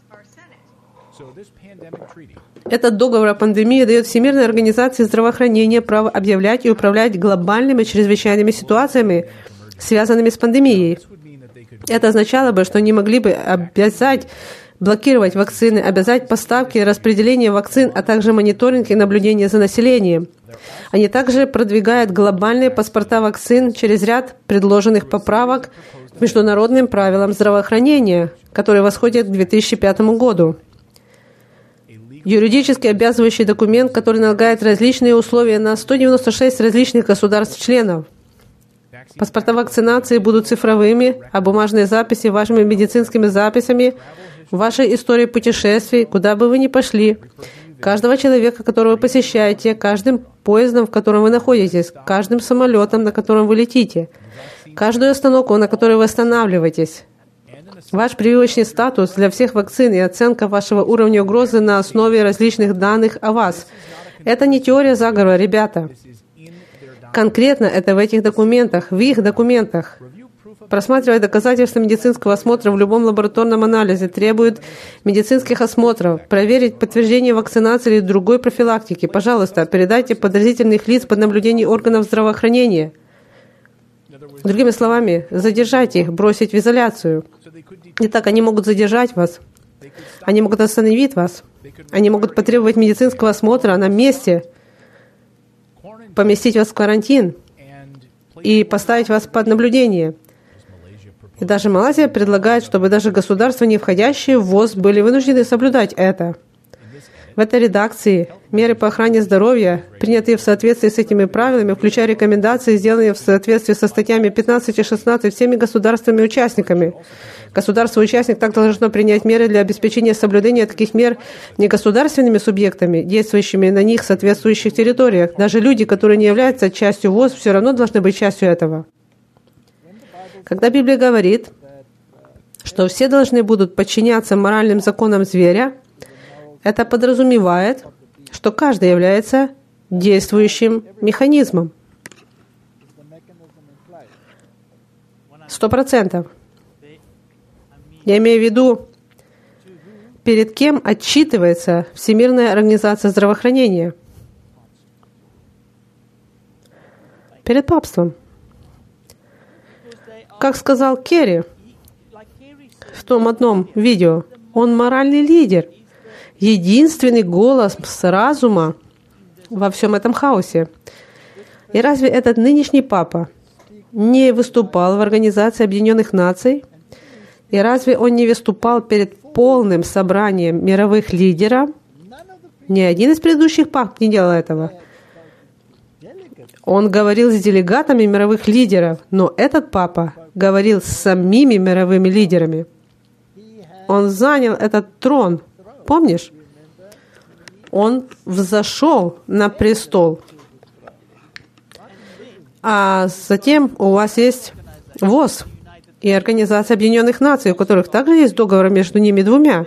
Этот договор о пандемии дает Всемирной организации здравоохранения право объявлять и управлять глобальными чрезвычайными ситуациями, связанными с пандемией. Это означало бы, что они могли бы обязать блокировать вакцины, обязать поставки и распределение вакцин, а также мониторинг и наблюдение за населением. Они также продвигают глобальные паспорта вакцин через ряд предложенных поправок к международным правилам здравоохранения, которые восходят к две тысячи пятому году. Юридически обязывающий документ, который налагает различные условия на сто девяносто шесть различных государств-членов. Паспорта вакцинации будут цифровыми, а бумажные записи вашими медицинскими записями, вашей историей путешествий, куда бы вы ни пошли, каждого человека, которого вы посещаете, каждым поездом, в котором вы находитесь, каждым самолетом, на котором вы летите, каждую остановку, на которой вы останавливаетесь. Ваш прививочный статус для всех вакцин и оценка вашего уровня угрозы на основе различных данных о вас. Это не теория заговора, ребята. Конкретно это в этих документах, в их документах. Просматривая доказательства медицинского осмотра в любом лабораторном анализе требует медицинских осмотров, проверить подтверждение вакцинации или другой профилактики. Пожалуйста, передайте подозрительных лиц под наблюдение органов здравоохранения. Другими словами, задержать их, бросить в изоляцию. Итак, они могут задержать вас, они могут остановить вас, они могут потребовать медицинского осмотра на месте, поместить вас в карантин и поставить вас под наблюдение. И даже Малайзия предлагает, чтобы даже государства, не входящие в ВОЗ, были вынуждены соблюдать это. В этой редакции меры по охране здоровья, принятые в соответствии с этими правилами, включая рекомендации, сделанные в соответствии со статьями пятнадцать и шестнадцать всеми государствами-участниками. Государство-участник так должно принять меры для обеспечения соблюдения таких мер негосударственными субъектами, действующими на них соответствующих территориях. Даже люди, которые не являются частью ВОЗ, все равно должны быть частью этого. Когда Библия говорит, что все должны будут подчиняться моральным законам зверя, это подразумевает, что каждый является действующим механизмом. Сто процентов. Я имею в виду, перед кем отчитывается Всемирная организация здравоохранения? Перед папством. Как сказал Керри в том одном видео, он моральный лидер, единственный голос разума во всем этом хаосе. И разве этот нынешний папа не выступал в Организации Объединенных Наций? И разве он не выступал перед полным собранием мировых лидеров? Ни один из предыдущих пап не делал этого. Он говорил с делегатами мировых лидеров, но этот папа говорил с самими мировыми лидерами. Он занял этот трон. Помнишь? Он взошел на престол. А затем у вас есть ВОЗ и Организация Объединенных Наций, у которых также есть договор между ними двумя.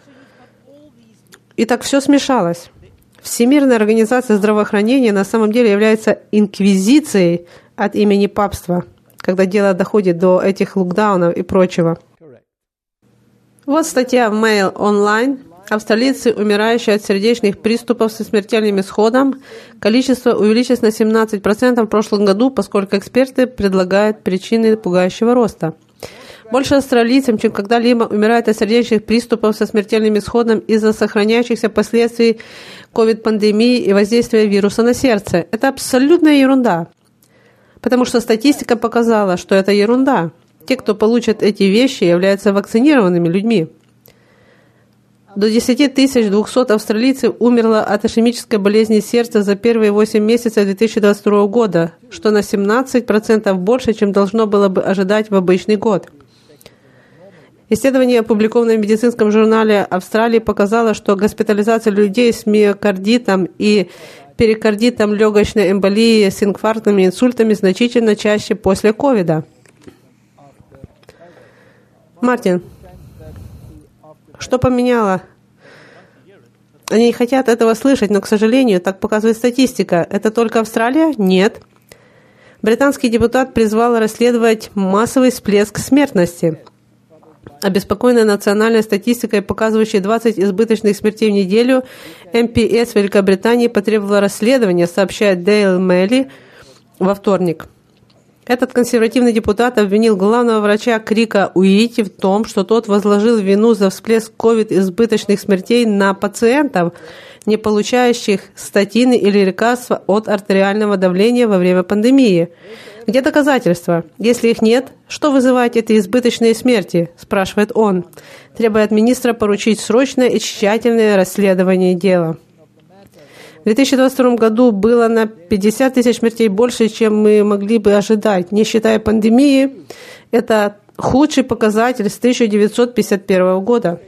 И так все смешалось. Всемирная организация здравоохранения на самом деле является инквизицией от имени папства, когда дело доходит до этих локдаунов и прочего. Вот статья в Mail Online. Австралийцы, умирающие от сердечных приступов со смертельным исходом, количество увеличилось на семнадцать процентов в прошлом году, поскольку эксперты предлагают причины пугающего роста. Больше австралийцев, чем когда-либо, умирают от сердечных приступов со смертельным исходом из-за сохраняющихся последствий ковид-пандемии и воздействия вируса на сердце. Это абсолютная ерунда, потому что статистика показала, что это ерунда. Те, кто получат эти вещи, являются вакцинированными людьми. До десять тысяч двухсот австралийцев умерло от ишемической болезни сердца за первые восемь месяцев две тысячи двадцать второго года, что на семнадцать процентов больше, чем должно было бы ожидать в обычный год. Исследование, опубликованное в медицинском журнале Австралии, показало, что госпитализация людей с миокардитом и перикардитом, легочной эмболией, с инфарктами и инсультами значительно чаще после ковида. Мартин, что поменяло? Они не хотят этого слышать, но, к сожалению, так показывает статистика. Это только Австралия? Нет. Британский депутат призвал расследовать массовый всплеск смертности. Обеспокоенная национальной статистикой, показывающей двадцать избыточных смертей в неделю, эм пи эс Великобритании потребовала расследования, сообщает Дейл Мелли во вторник. Этот консервативный депутат обвинил главного врача Крика Уити в том, что тот возложил вину за всплеск ковид избыточных смертей на пациентов, не получающих статины или лекарства от артериального давления во время пандемии. Где доказательства? Если их нет, что вызывает эти избыточные смерти? Спрашивает он, требуя от министра поручить срочное и тщательное расследование дела. В две тысячи двадцать втором году было на пятьдесят тысяч смертей больше, чем мы могли бы ожидать. Не считая пандемии, это худший показатель с тысяча девятьсот пятьдесят первого года.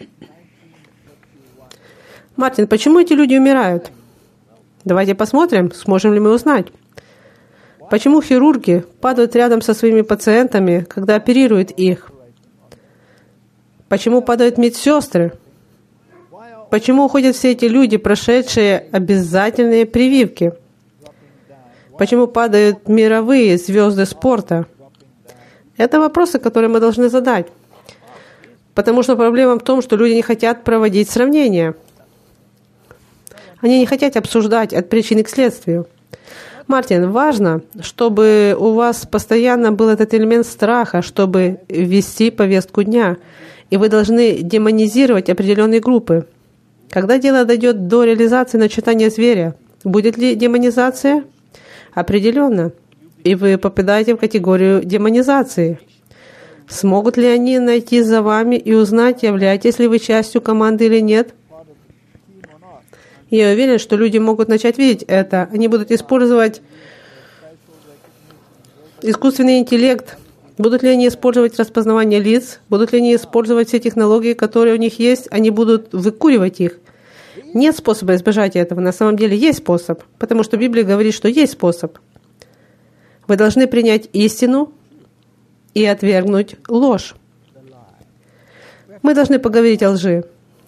Мартин, почему эти люди умирают? Давайте посмотрим, сможем ли мы узнать. Почему хирурги падают рядом со своими пациентами, когда оперируют их? Почему падают медсестры? Почему уходят все эти люди, прошедшие обязательные прививки? Почему падают мировые звезды спорта? Это вопросы, которые мы должны задать. Потому что проблема в том, что люди не хотят проводить сравнения. Они не хотят обсуждать от причины к следствию. Мартин, важно, чтобы у вас постоянно был этот элемент страха, чтобы вести повестку дня. И вы должны демонизировать определенные группы. Когда дело дойдет до реализации начитания зверя, будет ли демонизация? Определенно. И вы попадаете в категорию демонизации. Смогут ли они найти за вами и узнать, являетесь ли вы частью команды или нет? Я уверен, что люди могут начать видеть это. Они будут использовать искусственный интеллект. Будут ли они использовать распознавание лиц? Будут ли они использовать все технологии, которые у них есть? Они будут выкуривать их. Нет способа избежать этого. На самом деле есть способ, потому что Библия говорит, что есть способ. Вы должны принять истину и отвергнуть ложь. Мы должны поговорить о лжи.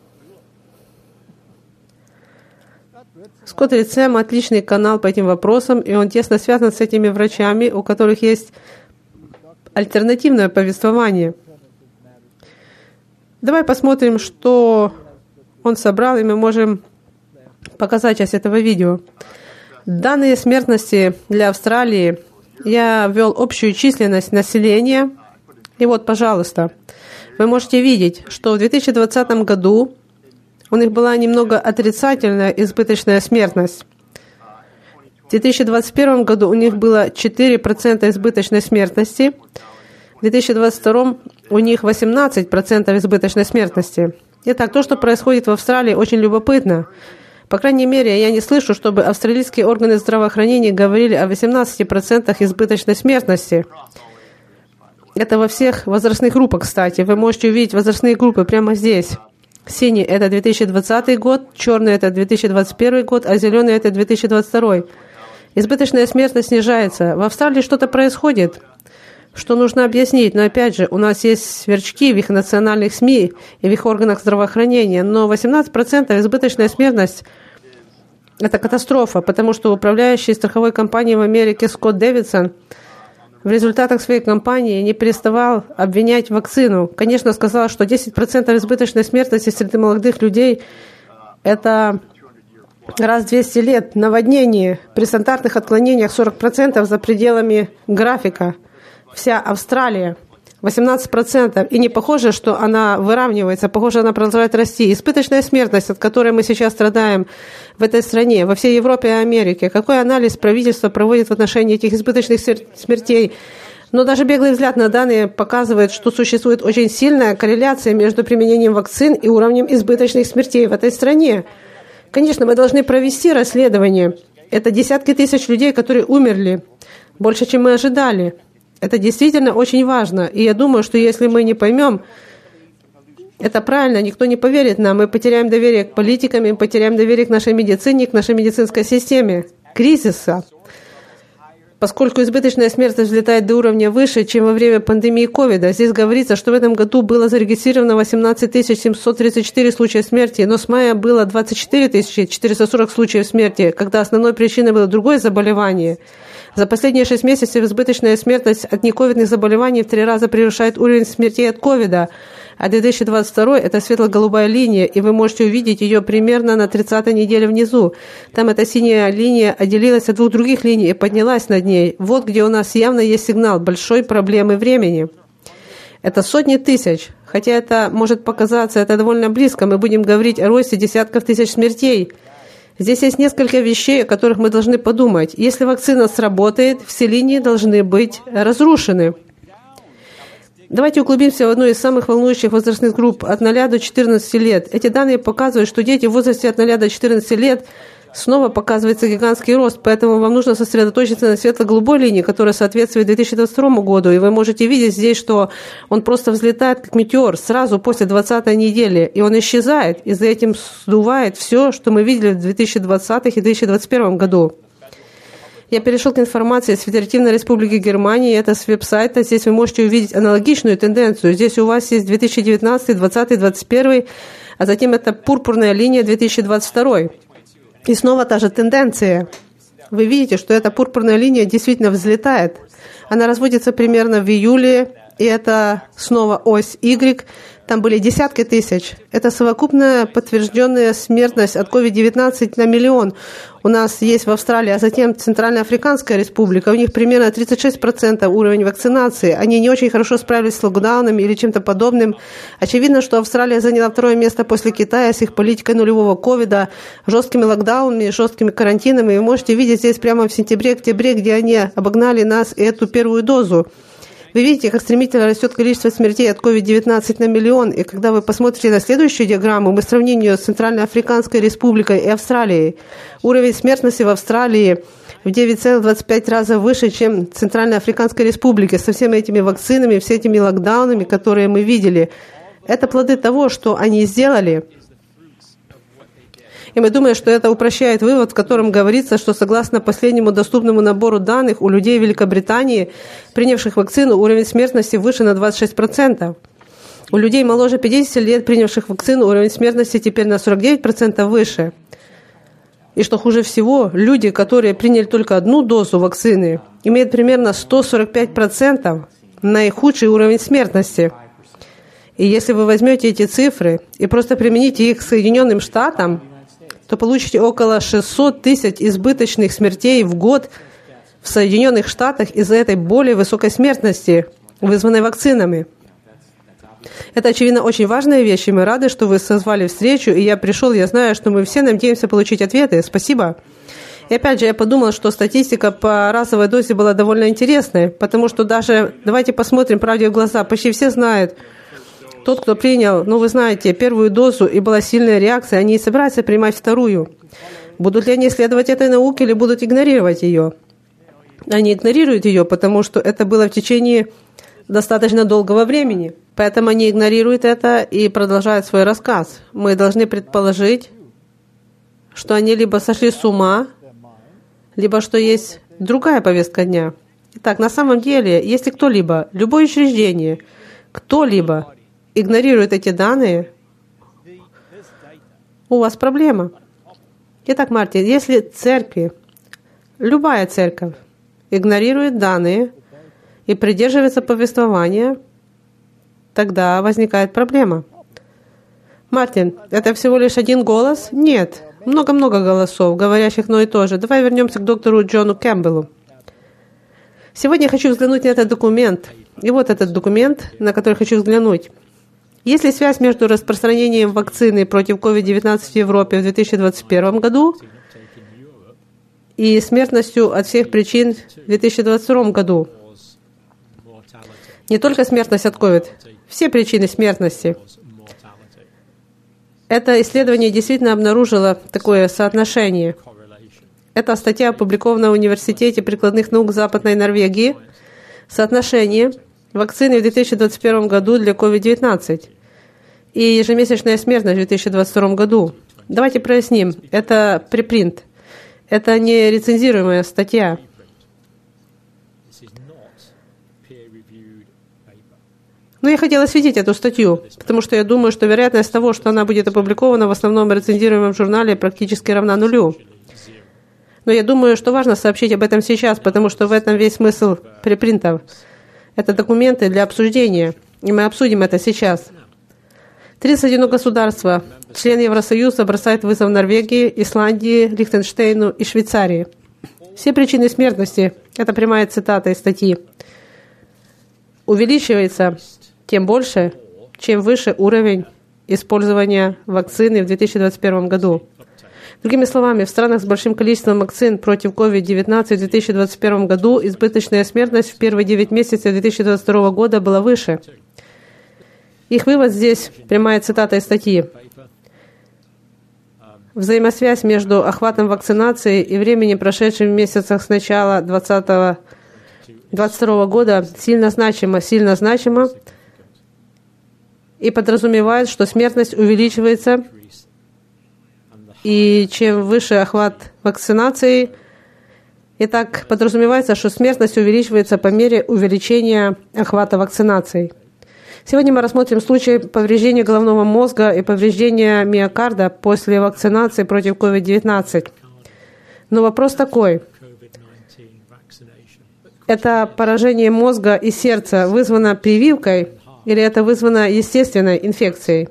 Скотт Рицем — отличный канал по этим вопросам, и он тесно связан с этими врачами, у которых есть альтернативное повествование. Давай посмотрим, что он собрал, и мы можем показать часть этого видео. Данные смертности для Австралии. Я ввел общую численность населения. И вот, пожалуйста, вы можете видеть, что в две тысячи двадцатом году у них была немного отрицательная избыточная смертность. В две тысячи двадцать первом году у них было четыре процента избыточной смертности. В две тысячи двадцать втором у них восемнадцать процентов избыточной смертности. Итак, то, что происходит в Австралии, очень любопытно. По крайней мере, я не слышу, чтобы австралийские органы здравоохранения говорили о восемнадцати процентах избыточной смертности. Это во всех возрастных группах, кстати. Вы можете увидеть возрастные группы прямо здесь. Синий — это две тысячи двадцатый год, черный — это две тысячи двадцать первый год, а зеленый — это две тысячи двадцать второй. Избыточная смертность снижается. В Австралии что-то происходит, что нужно объяснить. Но опять же, у нас есть сверчки в их национальных СМИ и в их органах здравоохранения. Но восемнадцать процентов избыточная смертность — это катастрофа, потому что управляющий страховой компанией в Америке Скотт Дэвидсон в результатах своей кампании не переставал обвинять вакцину. Конечно, сказал, что десять процентов избыточной смертности среди молодых людей — это раз в двести лет. Наводнение при стандартных отклонениях сорок процентов за пределами графика. Вся Австралия восемнадцать процентов. И не похоже, что она выравнивается, похоже, она продолжает расти. Избыточная смертность, от которой мы сейчас страдаем в этой стране, во всей Европе и Америке. Какой анализ правительство проводит в отношении этих избыточных смертей Но даже беглый взгляд на данные показывает, что существует очень сильная корреляция между применением вакцин и уровнем избыточных смертей в этой стране. Конечно, мы должны провести расследование. Это десятки тысяч людей, которые умерли. Больше, чем мы ожидали. Это действительно очень важно. И я думаю, что если мы не поймем, это правильно, никто не поверит нам. Мы потеряем доверие к политикам, мы потеряем доверие к нашей медицине, к нашей медицинской системе. Кризиса. Поскольку избыточная смертность взлетает до уровня выше, чем во время пандемии ковида. Здесь говорится, что в этом году было зарегистрировано восемнадцать тысяч семьсот тридцать четыре случая смерти, но с мая было двадцать четыре тысячи четыреста сорок случаев смерти, когда основной причиной было другое заболевание. За последние шесть месяцев избыточная смертность от нековидных заболеваний в три раза превышает уровень смертей от ковида. А две тысячи двадцать второй – это светло-голубая линия, и вы можете увидеть ее примерно на тридцатой неделе внизу. Там эта синяя линия отделилась от двух других линий и поднялась над ней. Вот где у нас явно есть сигнал большой проблемы времени. Это сотни тысяч. Хотя это может показаться, это довольно близко. Мы будем говорить о росте десятков тысяч смертей. Здесь есть несколько вещей, о которых мы должны подумать. Если вакцина сработает, все линии должны быть разрушены. Давайте углубимся в одну из самых волнующих возрастных групп от ноля до четырнадцати лет. Эти данные показывают, что дети в возрасте от ноля до четырнадцати лет снова показывается гигантский рост, поэтому вам нужно сосредоточиться на светло-голубой линии, которая соответствует две тысячи двадцать второму году. И вы можете видеть здесь, что он просто взлетает как метеор сразу после двадцатой недели, и он исчезает, и за этим сдувает все, что мы видели в две тысячи двадцатом и две тысячи двадцать первом году. Я перешел к информации с Федеративной Республики Германии, это с веб-сайта. Здесь вы можете увидеть аналогичную тенденцию. Здесь у вас есть две тысячи девятнадцатый, двадцатый, двадцать первый, а затем это пурпурная линия две тысячи двадцать второй. И снова та же тенденция. Вы видите, что эта пурпурная линия действительно взлетает. Она разводится примерно в июле, и это снова ось Y. Там были десятки тысяч. Это совокупная подтвержденная смертность от ковид девятнадцать на миллион. У нас есть в Австралии, а затем Центральноафриканская республика. У них примерно тридцать шесть процентов уровень вакцинации. Они не очень хорошо справились с локдаунами или чем-то подобным. Очевидно, что Австралия заняла второе место после Китая с их политикой нулевого ковида, жесткими локдаунами, жесткими карантинами. Вы можете видеть здесь прямо в сентябре-октябре, где они обогнали нас и эту первую дозу. Вы видите, как стремительно растет количество смертей от ковид девятнадцать на миллион. И когда вы посмотрите на следующую диаграмму, мы сравним ее с Центральноафриканской республикой и Австралией. Уровень смертности в Австралии в девять целых двадцать пять раза выше, чем в Центральноафриканской республике, со всеми этими вакцинами, все этими локдаунами, которые мы видели. Это плоды того, что они сделали. И мы думаем, что это упрощает вывод, в котором говорится, что согласно последнему доступному набору данных у людей Великобритании, принявших вакцину, уровень смертности выше на двадцать шесть процентов. У людей моложе пятидесяти лет, принявших вакцину, уровень смертности теперь на сорок девять процентов выше. И что хуже всего, люди, которые приняли только одну дозу вакцины, имеют примерно сто сорок пять процентов наихудший уровень смертности. И если вы возьмете эти цифры и просто примените их к Соединенным Штатам, то получите около шестисот тысяч избыточных смертей в год в Соединенных Штатах из-за этой более высокой смертности, вызванной вакцинами. Это, очевидно, очень важная вещь, и мы рады, что вы созвали встречу, и я пришел, я знаю, что мы все надеемся получить ответы. Спасибо. И опять же, я подумала, что статистика по разовой дозе была довольно интересной, потому что даже, давайте посмотрим правде в глаза, почти все знают, тот, кто принял, ну вы знаете, первую дозу и была сильная реакция, они и собираются принимать вторую. Будут ли они следовать этой науке или будут игнорировать ее? Они игнорируют ее, потому что это было в течение достаточно долгого времени. Поэтому они игнорируют это и продолжают свой рассказ. Мы должны предположить, что они либо сошли с ума, либо что есть другая повестка дня. Итак, на самом деле, если кто-либо, любое учреждение, кто-либо игнорирует эти данные, у вас проблема. Итак, Мартин, если церкви, любая церковь, игнорирует данные и придерживается повествования, тогда возникает проблема. Мартин, это всего лишь один голос? Нет. Много-много голосов, говорящих одно и то же. Давай вернемся к доктору Джону Кэмпбеллу. Сегодня я хочу взглянуть на этот документ. И вот этот документ, на который хочу взглянуть. Есть ли связь между распространением вакцины против ковид девятнадцать в Европе в две тысячи двадцать первом году и смертностью от всех причин в две тысячи двадцать втором году? Не только смертность от ковид, все причины смертности. Это исследование действительно обнаружило такое соотношение. Эта статья опубликована в Университете прикладных наук Западной Норвегии. Соотношение вакцины в две тысячи двадцать первом году для ковид девятнадцать и ежемесячная смертность в две тысячи двадцать втором году. Давайте проясним. Это препринт. Это не рецензируемая статья. Но я хотела осветить эту статью, потому что я думаю, что вероятность того, что она будет опубликована в основном рецензируемом журнале, практически равна нулю. Но я думаю, что важно сообщить об этом сейчас, потому что в этом весь смысл препринтов. Это документы для обсуждения, и мы обсудим это сейчас. тридцать одно государство, член Евросоюза, бросает вызов Норвегии, Исландии, Лихтенштейну и Швейцарии. Все причины смертности, это прямая цитата из статьи, увеличивается тем больше, чем выше уровень использования вакцины в две тысячи двадцать первом году. Другими словами, в странах с большим количеством вакцин против ковид девятнадцать в две тысячи двадцать первом году избыточная смертность в первые девять месяцев две тысячи двадцать второго года была выше. Их вывод здесь, прямая цитата из статьи. Взаимосвязь между охватом вакцинации и временем, прошедшим в месяцах с начала двадцать двадцать второго года, сильно значима, сильно значима и подразумевает, что смертность увеличивается, и чем выше охват вакцинации, и так подразумевается, что смертность увеличивается по мере увеличения охвата вакцинацией. Сегодня мы рассмотрим случай повреждения головного мозга и повреждения миокарда после вакцинации против ковид девятнадцать. Но вопрос такой. Это поражение мозга и сердца вызвано прививкой или это вызвано естественной инфекцией?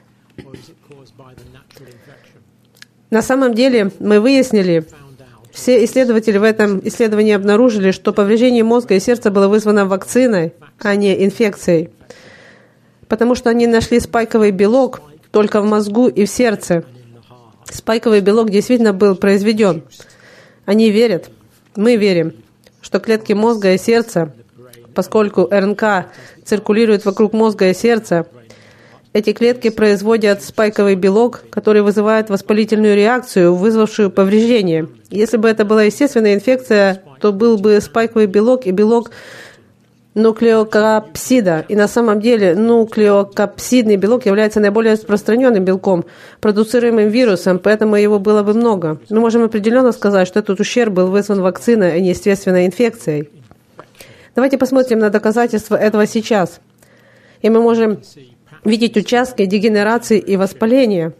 На самом деле мы выяснили, все исследователи в этом исследовании обнаружили, что повреждение мозга и сердца было вызвано вакциной, а не инфекцией. Потому что они нашли спайковый белок только в мозгу и в сердце. Спайковый белок действительно был произведен. Они верят, мы верим, что клетки мозга и сердца, поскольку РНК циркулирует вокруг мозга и сердца, эти клетки производят спайковый белок, который вызывает воспалительную реакцию, вызвавшую повреждение. Если бы это была естественная инфекция, то был бы спайковый белок и белок нуклеокапсида. И на самом деле нуклеокапсидный белок является наиболее распространенным белком, продуцируемым вирусом, поэтому его было бы много. Мы можем определенно сказать, что этот ущерб был вызван вакциной, а не естественной инфекцией. Давайте посмотрим на доказательства этого сейчас. И мы можем видеть участки дегенерации и воспаления.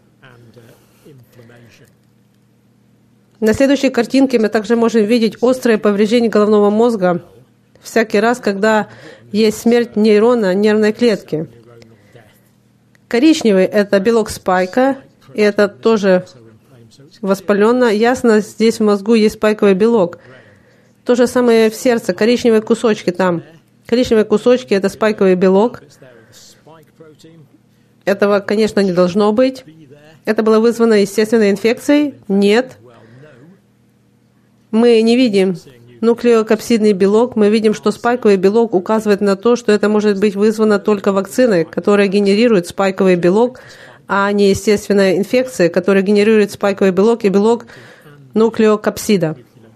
На следующей картинке мы также можем видеть острое повреждение головного мозга всякий раз, когда есть смерть нейрона нервной клетки. Коричневый — это белок спайка, и это тоже воспаленно. Ясно, здесь в мозгу есть спайковый белок. То же самое в сердце, коричневые кусочки там. Коричневые кусочки — это спайковый белок. Этого, конечно, не должно быть. Это было вызвано естественной инфекцией? Нет. Мы не видим нуклеокапсидный белок. Мы видим, что спайковый белок указывает на то, что это может быть вызвано только вакциной, которая генерирует спайковый белок, а не естественная инфекция, которая генерирует спайковый белок и белок нуклеокапсида.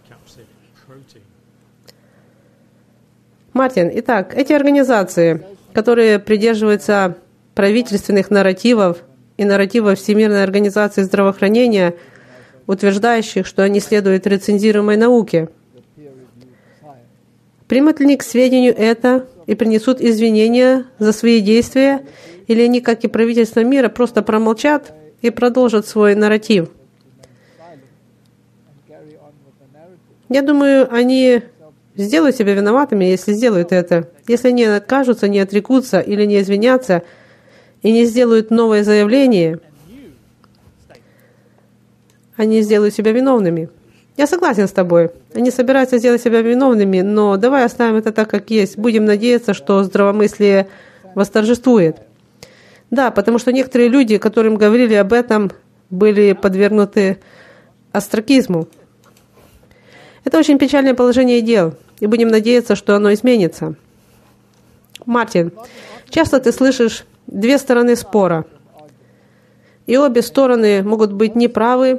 Мартин, итак, эти организации, которые придерживаются правительственных нарративов и нарративов Всемирной организации здравоохранения, утверждающих, что они следуют рецензируемой науке, примут ли они к сведению это и принесут извинения за свои действия, или они, как и правительство мира, просто промолчат и продолжат свой нарратив? Я думаю, они сделают себя виноватыми, если сделают это. Если они откажутся, не отрекутся или не извинятся, и не сделают новое заявление, они сделают себя виновными. Я согласен с тобой. Они собираются сделать себя виновными, но давай оставим это так, как есть. Будем надеяться, что здравомыслие восторжествует. Да, потому что некоторые люди, которым говорили об этом, были подвергнуты остракизму. Это очень печальное положение дел, и будем надеяться, что оно изменится. Мартин, часто ты слышишь две стороны спора, и обе стороны могут быть неправы,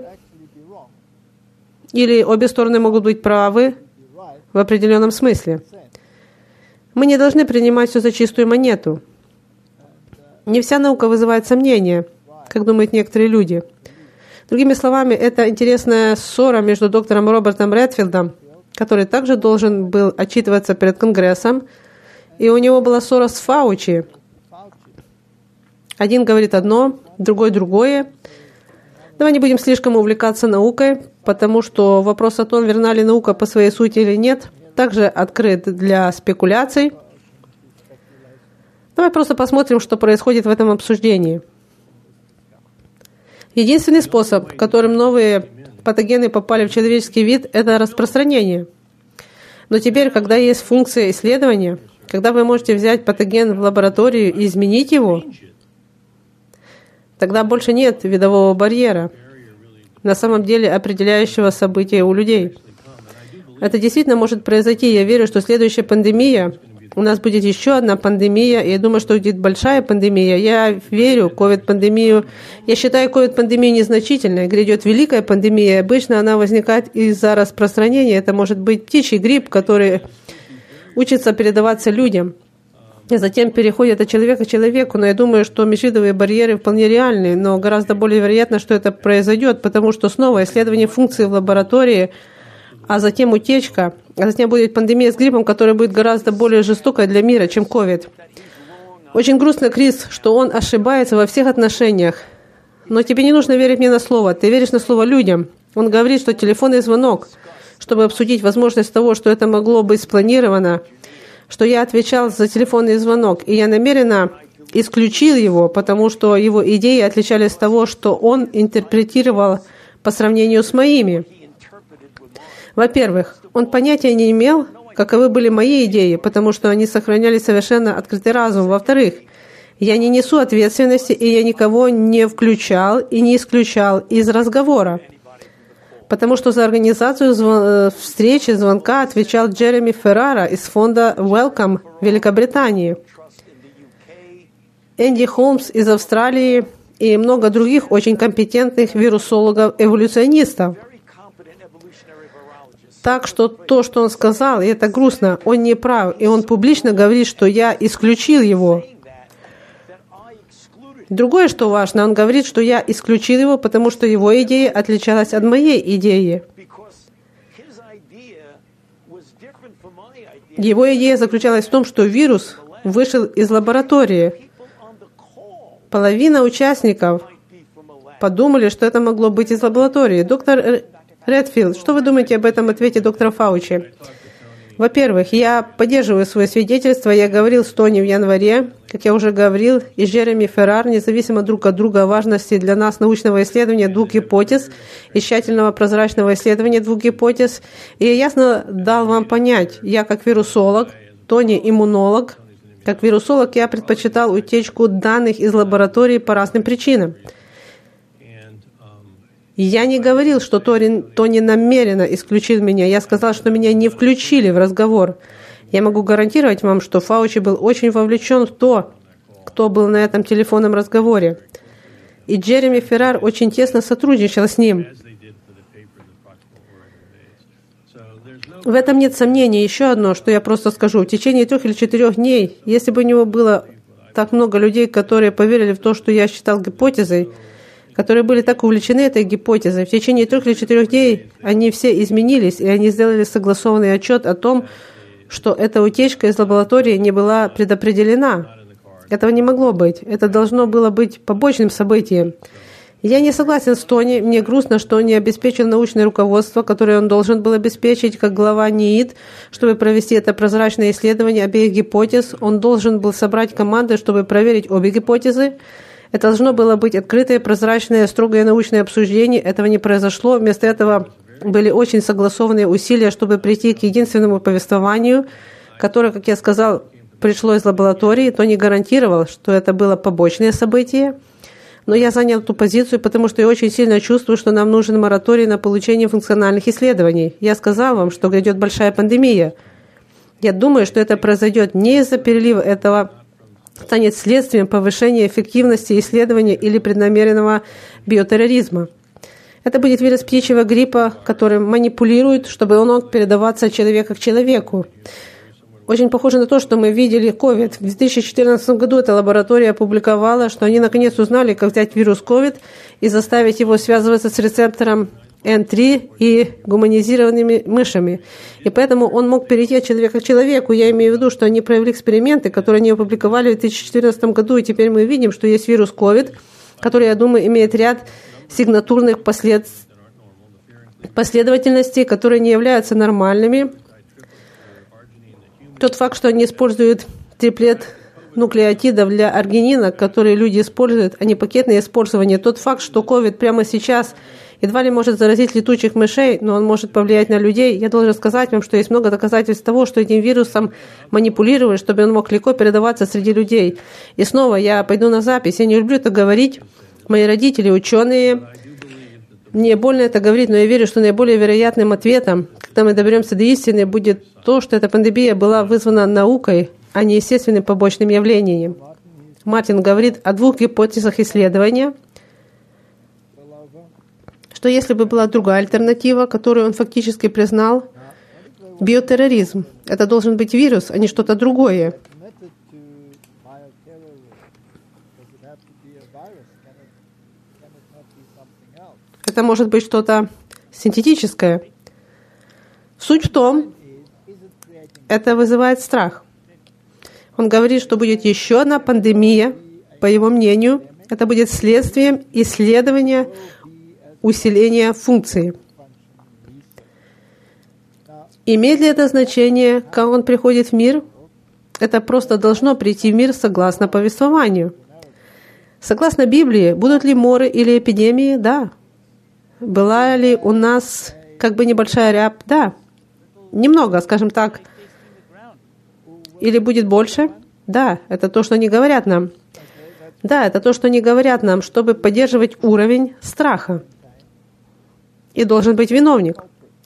или обе стороны могут быть правы в определенном смысле. Мы не должны принимать все за чистую монету. Не вся наука вызывает сомнения, как думают некоторые люди. Другими словами, это интересная ссора между доктором Робертом Редфилдом, который также должен был отчитываться перед Конгрессом, и у него была ссора с Фаучи. Один говорит одно, другой другое. Давай не будем слишком увлекаться наукой, потому что вопрос о том, верна ли наука по своей сути или нет, также открыт для спекуляций. Давай просто посмотрим, что происходит в этом обсуждении. Единственный способ, которым новые патогены попали в человеческий вид, это распространение. Но теперь, когда есть функция исследования, когда вы можете взять патоген в лабораторию и изменить его, тогда больше нет видового барьера, на самом деле определяющего события у людей. Это действительно может произойти. Я верю, что следующая пандемия, у нас будет еще одна пандемия, и я думаю, что будет большая пандемия. Я верю в ковид-пандемию. Я считаю ковид-пандемию незначительной. Грядет великая пандемия. Обычно она возникает из-за распространения. Это может быть птичий грипп, который учится передаваться людям, и затем переходит от человека к человеку. Но я думаю, что межвидовые барьеры вполне реальны, но гораздо более вероятно, что это произойдет, потому что снова исследование функций в лаборатории, а затем утечка, а затем будет пандемия с гриппом, которая будет гораздо более жестокой для мира, чем ковид. Очень грустно, Крис, что он ошибается во всех отношениях. Но тебе не нужно верить мне на слово. Ты веришь на слово людям. Он говорит, что телефонный звонок, чтобы обсудить возможность того, что это могло быть спланировано, что я отвечал за телефонный звонок, и я намеренно исключил его, потому что его идеи отличались от того, что он интерпретировал по сравнению с моими. Во-первых, он понятия не имел, каковы были мои идеи, потому что они сохраняли совершенно открытый разум. Во-вторых, я не несу ответственности, и я никого не включал и не исключал из разговора, потому что за организацию зв... встречи, звонка отвечал Джереми Феррара из фонда Wellcome Великобритании, Энди Холмс из Австралии и много других очень компетентных вирусологов-эволюционистов. Так что то, что он сказал, и это грустно, он не прав, и он публично говорит, что я исключил его. Другое, что важно, он говорит, что я исключил его, потому что его идея отличалась от моей идеи. Его идея заключалась в том, что вирус вышел из лаборатории. Половина участников подумали, что это могло быть из лаборатории. Доктор Редфилд, что вы думаете об этом ответе доктора Фаучи? Во-первых, я поддерживаю свое свидетельство. Я говорил с Тони в январе, как я уже говорил, и Джереми Феррар, независимо друг от друга о важности для нас научного исследования двух гипотез и тщательного прозрачного исследования двух гипотез. И я ясно дал вам понять, я как вирусолог, Тони иммунолог, как вирусолог я предпочитал утечку данных из лаборатории по разным причинам. Я не говорил, что Тони, Тони намеренно исключил меня. Я сказал, что меня не включили в разговор. Я могу гарантировать вам, что Фаучи был очень вовлечен в то, кто был на этом телефонном разговоре. И Джереми Феррар очень тесно сотрудничал с ним. В этом нет сомнений. Еще одно, что я просто скажу. В течение трех или четырех дней, если бы у него было так много людей, которые поверили в то, что я считал гипотезой, которые были так увлечены этой гипотезой, в течение трех или четырех дней они все изменились, и они сделали согласованный отчет о том, что эта утечка из лаборатории не была предопределена. Этого не могло быть. Это должно было быть побочным событием. Я не согласен с Тони. Мне грустно, что он не обеспечил научное руководство, которое он должен был обеспечить как глава НИИТ, чтобы провести это прозрачное исследование обеих гипотез. Он должен был собрать команды, чтобы проверить обе гипотезы. Это должно было быть открытое, прозрачное, строгое научное обсуждение. Этого не произошло. Вместо этого были очень согласованные усилия, чтобы прийти к единственному повествованию, которое, как я сказал, пришло из лаборатории. Тони гарантировал, что это было побочное событие. Но я занял эту позицию, потому что я очень сильно чувствую, что нам нужен мораторий на получение функциональных исследований. Я сказал вам, что грядет большая пандемия. Я думаю, что это произойдет не из-за перелива этого, станет следствием повышения эффективности исследования или преднамеренного биотерроризма. Это будет вирус птичьего гриппа, которым манипулируют, чтобы он мог передаваться от человека к человеку. Очень похоже на то, что мы видели ковид. В две тысячи четырнадцатом году эта лаборатория опубликовала, что они наконец узнали, как взять вирус ковид и заставить его связываться с рецептором эн три и гуманизированными мышами. И поэтому он мог перейти от человека к человеку. Я имею в виду, что они провели эксперименты, которые они опубликовали в две тысячи четырнадцатом году, и теперь мы видим, что есть вирус ковид, который, я думаю, имеет ряд сигнатурных послед... последовательностей, которые не являются нормальными. Тот факт, что они используют триплет нуклеотидов для аргинина, которые люди используют, а не пакетное использование. Тот факт, что ковид прямо сейчас едва ли может заразить летучих мышей, но он может повлиять на людей. Я должен сказать вам, что есть много доказательств того, что этим вирусом манипулируют, чтобы он мог легко передаваться среди людей. И снова я пойду на запись. Я не люблю это говорить. Мои родители, ученые, мне больно это говорить, но я верю, что наиболее вероятным ответом, когда мы доберемся до истины, будет то, что эта пандемия была вызвана наукой, а не естественным побочным явлением. Мартин говорит о двух гипотезах исследования, что если бы была другая альтернатива, которую он фактически признал, биотерроризм, это должен быть вирус, а не что-то другое. Это может быть что-то синтетическое. Суть в том, это вызывает страх. Он говорит, что будет еще одна пандемия, по его мнению, это будет следствием исследования усиления функции. Имеет ли это значение, как он приходит в мир? Это просто должно прийти в мир согласно повествованию. Согласно Библии, будут ли моры или эпидемии? Да. Была ли у нас как бы небольшая рябь? Да. Немного, скажем так. Или будет больше? Да, это то, что они говорят нам. Да, это то, что они говорят нам, чтобы поддерживать уровень страха. И должен быть виновник.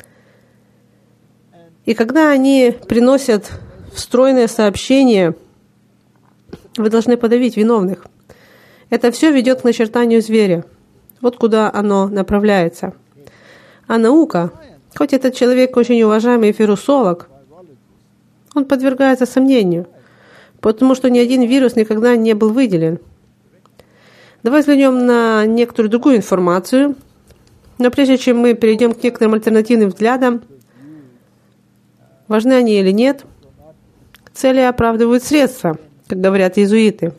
И когда они приносят встроенное сообщение, вы должны подавить виновных. Это все ведет к начертанию зверя. Вот куда оно направляется. А наука, хоть этот человек очень уважаемый вирусолог, он подвергается сомнению, потому что ни один вирус никогда не был выделен. Давай взглянем на некоторую другую информацию. Но прежде чем мы перейдем к некоторым альтернативным взглядам, важны они или нет, цели оправдывают средства, как говорят иезуиты.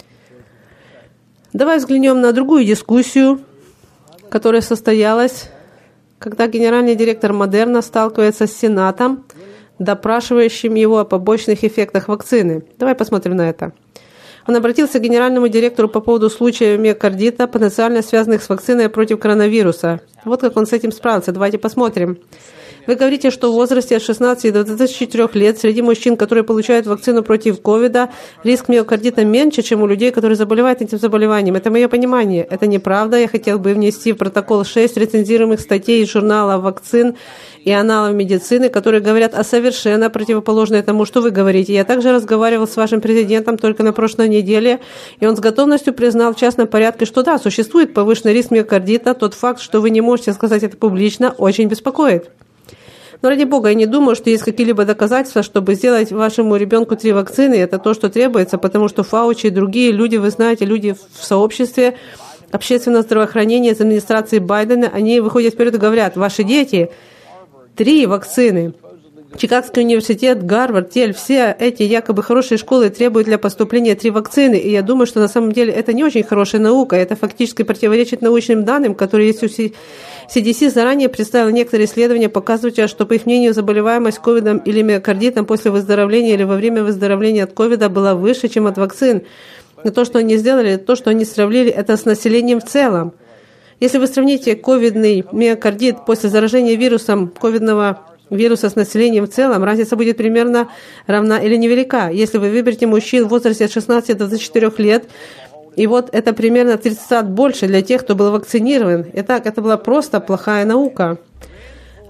Давай взглянем на другую дискуссию, которая состоялась, когда генеральный директор Модерна сталкивается с Сенатом, допрашивающим его о побочных эффектах вакцины. Давай посмотрим на это. Он обратился к генеральному директору по поводу случая миокардита, потенциально связанных с вакциной против коронавируса. Вот как он с этим справился. Давайте посмотрим. Вы говорите, что в возрасте от шестнадцати до двадцати четырёх лет среди мужчин, которые получают вакцину против ковида, риск миокардита меньше, чем у людей, которые заболевают этим заболеванием. Это мое понимание. Это неправда. Я хотел бы внести в протокол шесть рецензируемых статей из журнала «Вакцин» и аналогов медицины, которые говорят о совершенно противоположное тому, что вы говорите. Я также разговаривал с вашим президентом только на прошлой неделе, и он с готовностью признал в частном порядке, что да, существует повышенный риск миокардита. Тот факт, что вы не можете сказать это публично, очень беспокоит. Но ради Бога, я не думаю, что есть какие-либо доказательства, чтобы сделать вашему ребенку три вакцины. Это то, что требуется, потому что Фаучи и другие люди, вы знаете, люди в сообществе общественного здравоохранения из администрации Байдена, они выходят вперед и говорят, ваши дети, три вакцины. Чикагский университет, Гарвард, Тель, все эти якобы хорошие школы требуют для поступления три вакцины. И я думаю, что на самом деле это не очень хорошая наука. Это фактически противоречит научным данным, которые есть у си ди си. Заранее представил некоторые исследования, показывающие, что, по их мнению, заболеваемость ковидом или миокардитом после выздоровления или во время выздоровления от ковида была выше, чем от вакцин. Но то, что они сделали, то, что они сравнили, это с населением в целом. Если вы сравните ковидный миокардит после заражения вирусом ковидного вируса с населением в целом, разница будет примерно равна или невелика. Если вы выберете мужчин в возрасте от шестнадцати до двадцати четырёх лет, и вот это примерно тридцать раз больше для тех, кто был вакцинирован. Итак, это была просто плохая наука.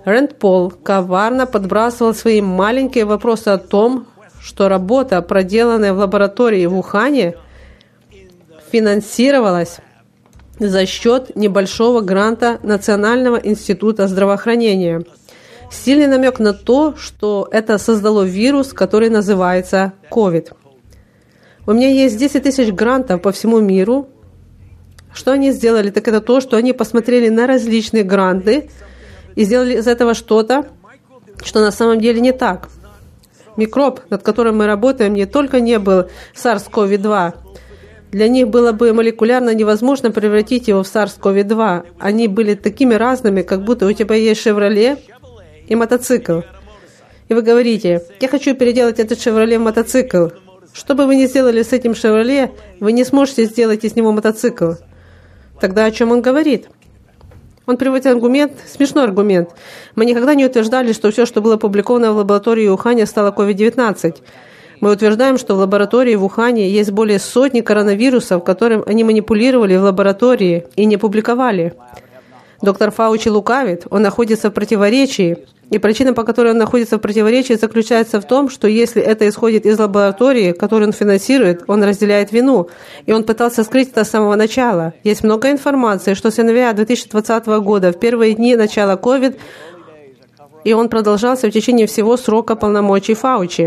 Рэнд Пол коварно подбрасывал свои маленькие вопросы о том, что работа, проделанная в лаборатории в Ухане, финансировалась за счет небольшого гранта Национального института здравоохранения. Сильный намек на то, что это создало вирус, который называется ковид. У меня есть десять тысяч грантов по всему миру. Что они сделали? Так это то, что они посмотрели на различные гранты и сделали из этого что-то, что на самом деле не так. Микроб, над которым мы работаем, не только не был SARS ков два. Для них было бы молекулярно невозможно превратить его в SARS ков два. Они были такими разными, как будто у тебя есть «Шевроле» и мотоцикл. И вы говорите: я хочу переделать этот «Шевроле» в мотоцикл. Что бы вы ни сделали с этим «Шевроле», вы не сможете сделать из него мотоцикл. Тогда о чем он говорит? Он приводит аргумент, смешной аргумент. Мы никогда не утверждали, что все, что было опубликовано в лаборатории в Ухане, стало ковид девятнадцать. Мы утверждаем, что в лаборатории в Ухане есть более сотни коронавирусов, которым они манипулировали в лаборатории и не публиковали. Доктор Фаучи лукавит, он находится в противоречии. И причина, по которой он находится в противоречии, заключается в том, что если это исходит из лаборатории, которую он финансирует, он разделяет вину. И он пытался скрыть это с самого начала. Есть много информации, что с января две тысячи двадцатого года, в первые дни начала ковид, и он продолжался в течение всего срока полномочий Фаучи.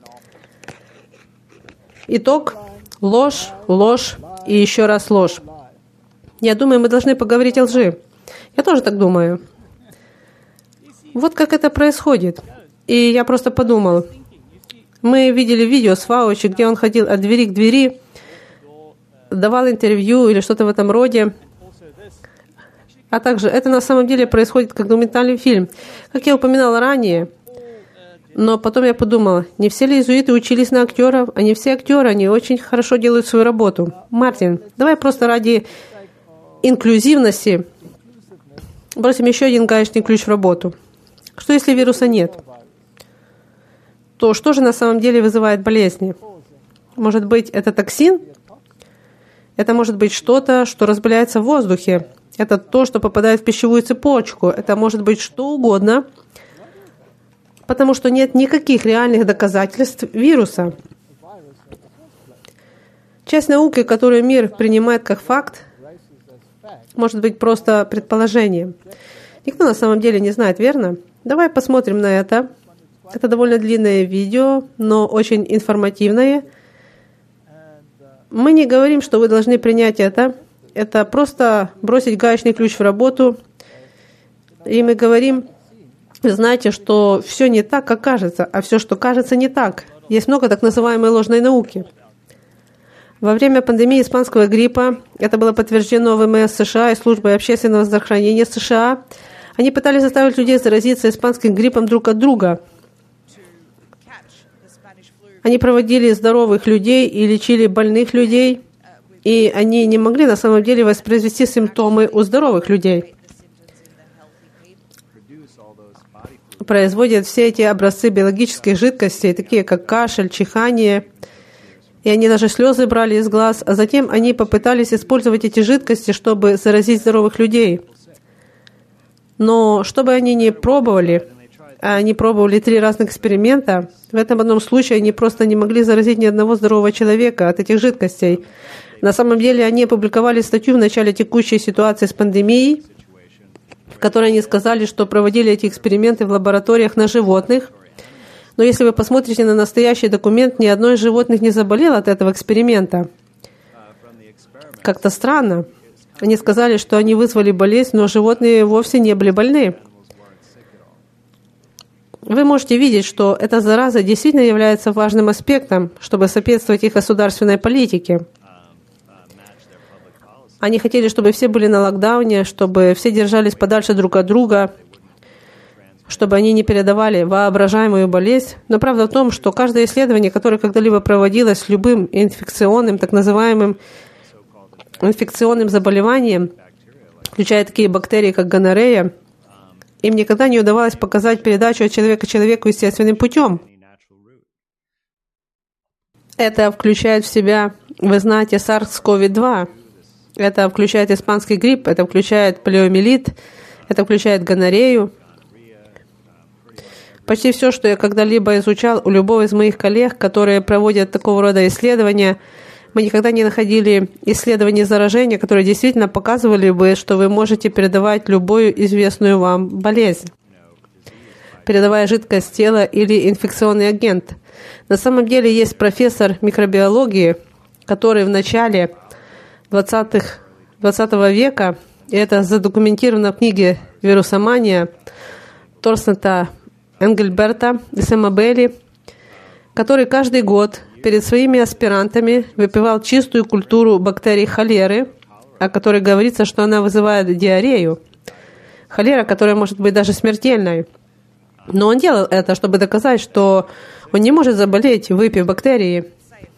Итог – ложь, ложь и еще раз ложь. Я думаю, мы должны поговорить о лжи. Я тоже так думаю. Вот как это происходит. И я просто подумал. Мы видели видео с Фаучи, где он ходил от двери к двери, давал интервью или что-то в этом роде. А также это на самом деле происходит как документальный фильм. Как я упоминала ранее. Но потом я подумала, не все ли иезуиты учились на актеров? Они все актеры, они очень хорошо делают свою работу. Мартин, давай просто ради инклюзивности бросим еще один гаечный ключ в работу. Что если вируса нет? То что же на самом деле вызывает болезни? Может быть, это токсин? Это может быть что-то, что распыляется в воздухе. Это то, что попадает в пищевую цепочку. Это может быть что угодно, потому что нет никаких реальных доказательств вируса. Часть науки, которую мир принимает как факт, может быть просто предположением. Никто на самом деле не знает, верно? Давай посмотрим на это. Это довольно длинное видео, но очень информативное. Мы не говорим, что вы должны принять это. Это просто бросить гаечный ключ в работу. И мы говорим: вы знаете, что все не так, как кажется, а все, что кажется, не так. Есть много так называемой ложной науки. Во время пандемии испанского гриппа, это было подтверждено ВМС США и службой общественного здравоохранения США, они пытались заставить людей заразиться испанским гриппом друг от друга. Они проводили здоровых людей и лечили больных людей, и они не могли на самом деле воспроизвести симптомы у здоровых людей. Производят все эти образцы биологических жидкостей, такие как кашель, чихание, и они даже слезы брали из глаз, а затем они попытались использовать эти жидкости, чтобы заразить здоровых людей. Но что бы они ни пробовали, а они пробовали три разных эксперимента, в этом одном случае они просто не могли заразить ни одного здорового человека от этих жидкостей. На самом деле они опубликовали статью в начале текущей ситуации с пандемией, в которой они сказали, что проводили эти эксперименты в лабораториях на животных. Но если вы посмотрите на настоящий документ, ни одно из животных не заболело от этого эксперимента. Как-то странно. Они сказали, что они вызвали болезнь, но животные вовсе не были больны. Вы можете видеть, что эта зараза действительно является важным аспектом, чтобы соответствовать их государственной политике. Они хотели, чтобы все были на локдауне, чтобы все держались подальше друг от друга, чтобы они не передавали воображаемую болезнь. Но правда в том, что каждое исследование, которое когда-либо проводилось с любым инфекционным, так называемым инфекционным заболеванием, включая такие бактерии, как гонорея, им никогда не удавалось показать передачу от человека к человеку естественным путем. Это включает в себя, вы знаете, SARS ков два. Это включает испанский грипп, это включает полиомиелит, это включает гонорею. Почти все, что я когда-либо изучал у любого из моих коллег, которые проводят такого рода исследования, мы никогда не находили исследований заражения, которые действительно показывали бы, что вы можете передавать любую известную вам болезнь, передавая жидкость тела или инфекционный агент. На самом деле есть профессор микробиологии, который в начале двадцатого века, и это задокументировано в книге «Вирусомания» Торстена Энгельберта и Сэма Белли, который каждый год перед своими аспирантами выпивал чистую культуру бактерий холеры, о которой говорится, что она вызывает диарею. Холера, которая может быть даже смертельной. Но он делал это, чтобы доказать, что он не может заболеть, выпив бактерии.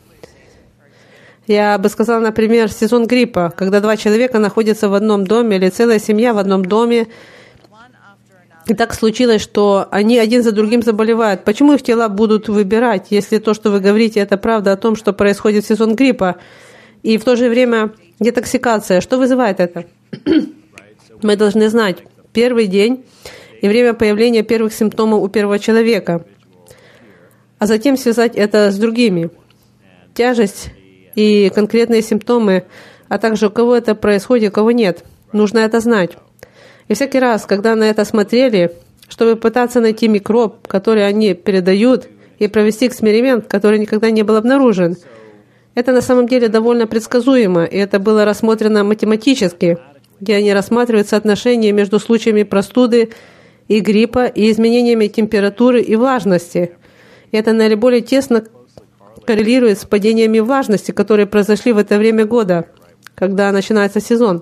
Я бы сказала, например, сезон гриппа, когда два человека находятся в одном доме или целая семья в одном доме, и так случилось, что они один за другим заболевают. Почему их тела будут выбирать, если то, что вы говорите, это правда о том, что происходит в сезон гриппа, и в то же время детоксикация? Что вызывает это? Мы должны знать первый день и время появления первых симптомов у первого человека, а затем связать это с другими. Тяжесть и конкретные симптомы, а также у кого это происходит, у кого нет. Нужно это знать. И всякий раз, когда на это смотрели, чтобы пытаться найти микроб, который они передают, и провести эксперимент, который никогда не был обнаружен, это на самом деле довольно предсказуемо, и это было рассмотрено математически, где они рассматривают соотношение между случаями простуды и гриппа и изменениями температуры и влажности. И это наиболее тесно коррелирует с падениями влажности, которые произошли в это время года, когда начинается сезон.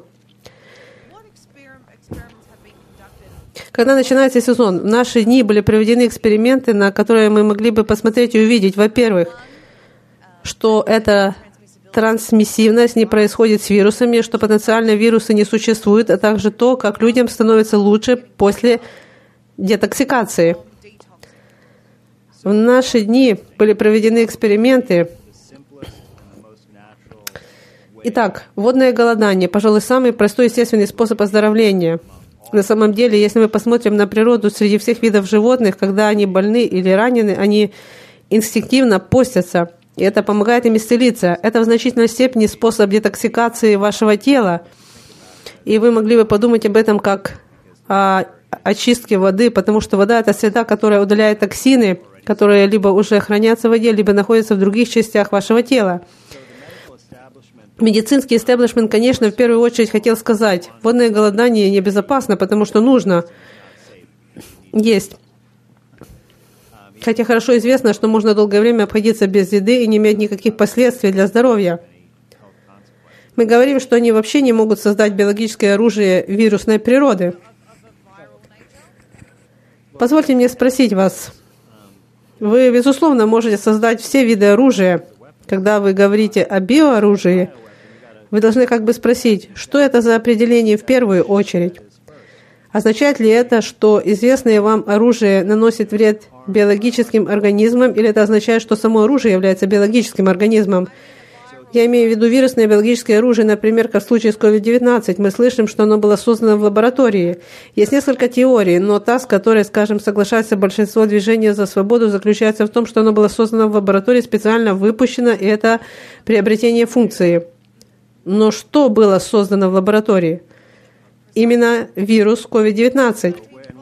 Когда начинается сезон, в наши дни были проведены эксперименты, на которые мы могли бы посмотреть и увидеть, во-первых, что эта трансмиссивность не происходит с вирусами, что потенциально вирусы не существуют, а также то, как людям становится лучше после детоксикации. В наши дни были проведены эксперименты. Итак, водное голодание, пожалуй, самый простой естественный способ оздоровления. На самом деле, если мы посмотрим на природу среди всех видов животных, когда они больны или ранены, они инстинктивно постятся, и это помогает им исцелиться. Это в значительной степени способ детоксикации вашего тела. И вы могли бы подумать об этом как о очистке воды, потому что вода — это среда, которая удаляет токсины, которые либо уже хранятся в воде, либо находятся в других частях вашего тела. Медицинский истеблишмент, конечно, в первую очередь хотел сказать, водное голодание небезопасно, потому что нужно есть. Хотя хорошо известно, что можно долгое время обходиться без еды и не иметь никаких последствий для здоровья. Мы говорим, что они вообще не могут создать биологическое оружие вирусной природы. Позвольте мне спросить вас. Вы, безусловно, можете создать все виды оружия. Когда вы говорите о биооружии, вы должны как бы спросить, что это за определение в первую очередь? Означает ли это, что известное вам оружие наносит вред биологическим организмам, или это означает, что само оружие является биологическим организмом? Я имею в виду вирусное биологическое оружие, например, как в случае с ковид девятнадцать. Мы слышим, что оно было создано в лаборатории. Есть несколько теорий, но та, с которой, скажем, соглашается большинство движения за свободу, заключается в том, что оно было создано в лаборатории, специально выпущено, и это приобретение функции. Но что было создано в лаборатории? Именно вирус ковид девятнадцать.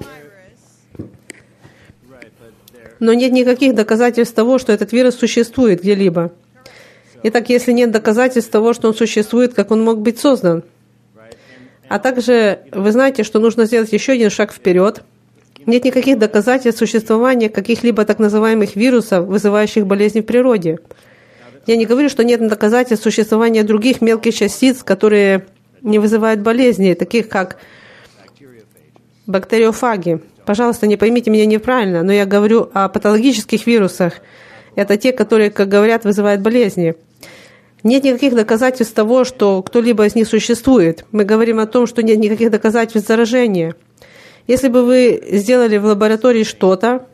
Но нет никаких доказательств того, что этот вирус существует где-либо. Итак, если нет доказательств того, что он существует, как он мог быть создан? А также вы знаете, что нужно сделать еще один шаг вперед. Нет никаких доказательств существования каких-либо так называемых вирусов, вызывающих болезни в природе. Я не говорю, что нет доказательств существования других мелких частиц, которые не вызывают болезни, таких как бактериофаги. Пожалуйста, не поймите меня неправильно, но я говорю о патологических вирусах. Это те, которые, как говорят, вызывают болезни. Нет никаких доказательств того, что кто-либо из них существует. Мы говорим о том, что нет никаких доказательств заражения. Если бы вы сделали в лаборатории что-то,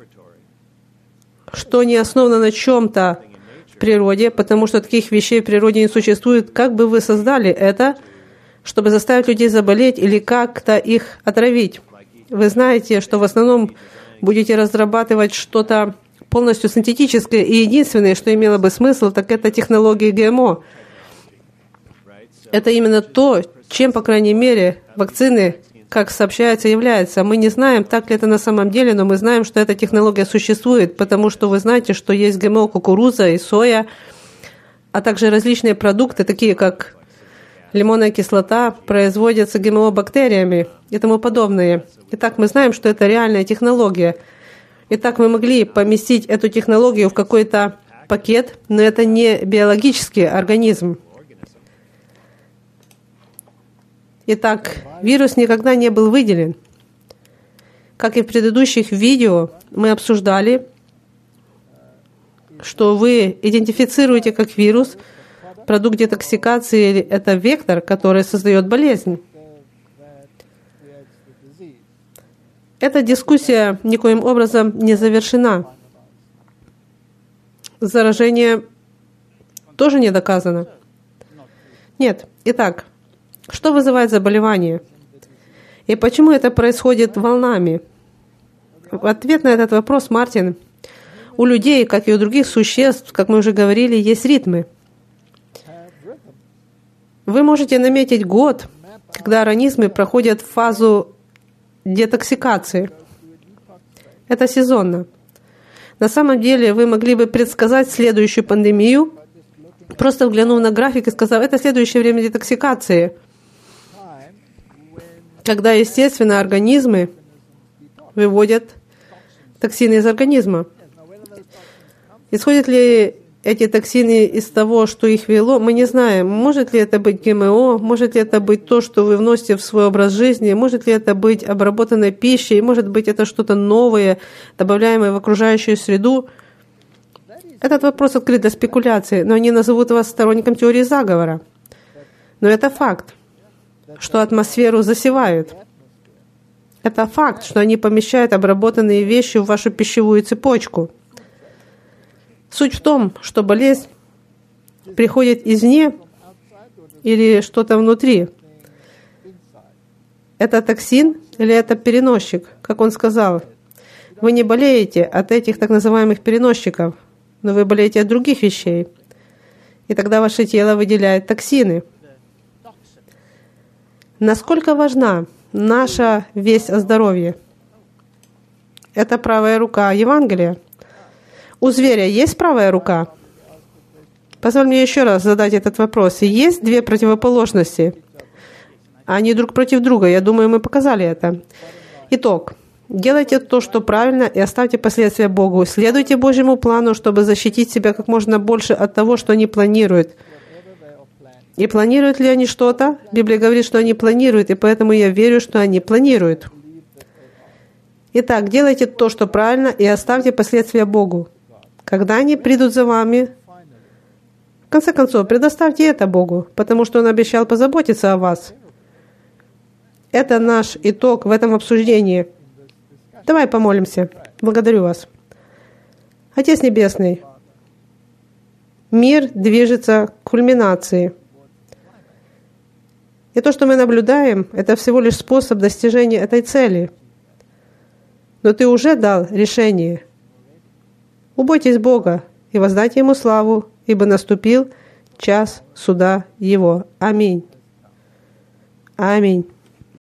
что не основано на чем-то в природе, потому что таких вещей в природе не существует, как бы вы создали это, чтобы заставить людей заболеть или как-то их отравить? Вы знаете, что в основном будете разрабатывать что-то полностью синтетическое, и единственное, что имело бы смысл, так это технологии ГМО. Это именно то, чем, по крайней мере, вакцины, как сообщается, являются. Мы не знаем, так ли это на самом деле, но мы знаем, что эта технология существует, потому что вы знаете, что есть ГМО кукуруза и соя, а также различные продукты, такие как лимонная кислота, производятся ГМО бактериями и тому подобное. Итак, мы знаем, что это реальная технология. Итак, мы могли поместить эту технологию в какой-то пакет, но это не биологический организм. Итак, вирус никогда не был выделен. Как и в предыдущих видео, мы обсуждали, что вы идентифицируете как вирус продукт детоксикации, или это вектор, который создает болезнь. Эта дискуссия никоим образом не завершена. Заражение тоже не доказано. Нет. Итак, что вызывает заболевание? И почему это происходит волнами? В ответ на этот вопрос, Мартин, у людей, как и у других существ, как мы уже говорили, есть ритмы. Вы можете наметить год, когда организмы проходят фазу детоксикации. Это сезонно. На самом деле вы могли бы предсказать следующую пандемию, просто взглянув на график и сказав, это следующее время детоксикации, когда, естественно, организмы выводят токсины из организма. Исходят ли эти токсины из того, что их вело, мы не знаем. Может ли это быть ГМО, может ли это быть то, что вы вносите в свой образ жизни, может ли это быть обработанной пищей, может быть это что-то новое, добавляемое в окружающую среду. Этот вопрос открыт для спекуляции, но они назовут вас сторонником теории заговора. Но это факт, что атмосферу засевают. Это факт, что они помещают обработанные вещи в вашу пищевую цепочку. Суть в том, что болезнь приходит извне или что-то внутри. Это токсин или это переносчик? Как он сказал, вы не болеете от этих так называемых переносчиков, но вы болеете от других вещей. И тогда ваше тело выделяет токсины. Насколько важна наша весть о здоровье? Это правая рука Евангелия. У зверя есть правая рука? Позволь мне еще раз задать этот вопрос. Есть две противоположности? Они друг против друга. Я думаю, мы показали это. Итог. Делайте то, что правильно, и оставьте последствия Богу. Следуйте Божьему плану, чтобы защитить себя как можно больше от того, что они планируют. И планируют ли они что-то? Библия говорит, что они планируют, и поэтому я верю, что они планируют. Итак, делайте то, что правильно, и оставьте последствия Богу. Когда они придут за вами, в конце концов, предоставьте это Богу, потому что Он обещал позаботиться о вас. Это наш итог в этом обсуждении. Давай помолимся. Благодарю вас. Отец Небесный, мир движется к кульминации. И то, что мы наблюдаем, это всего лишь способ достижения этой цели. Но Ты уже дал решение. Убойтесь Бога и воздайте Ему славу, ибо наступил час суда Его. Аминь. Аминь.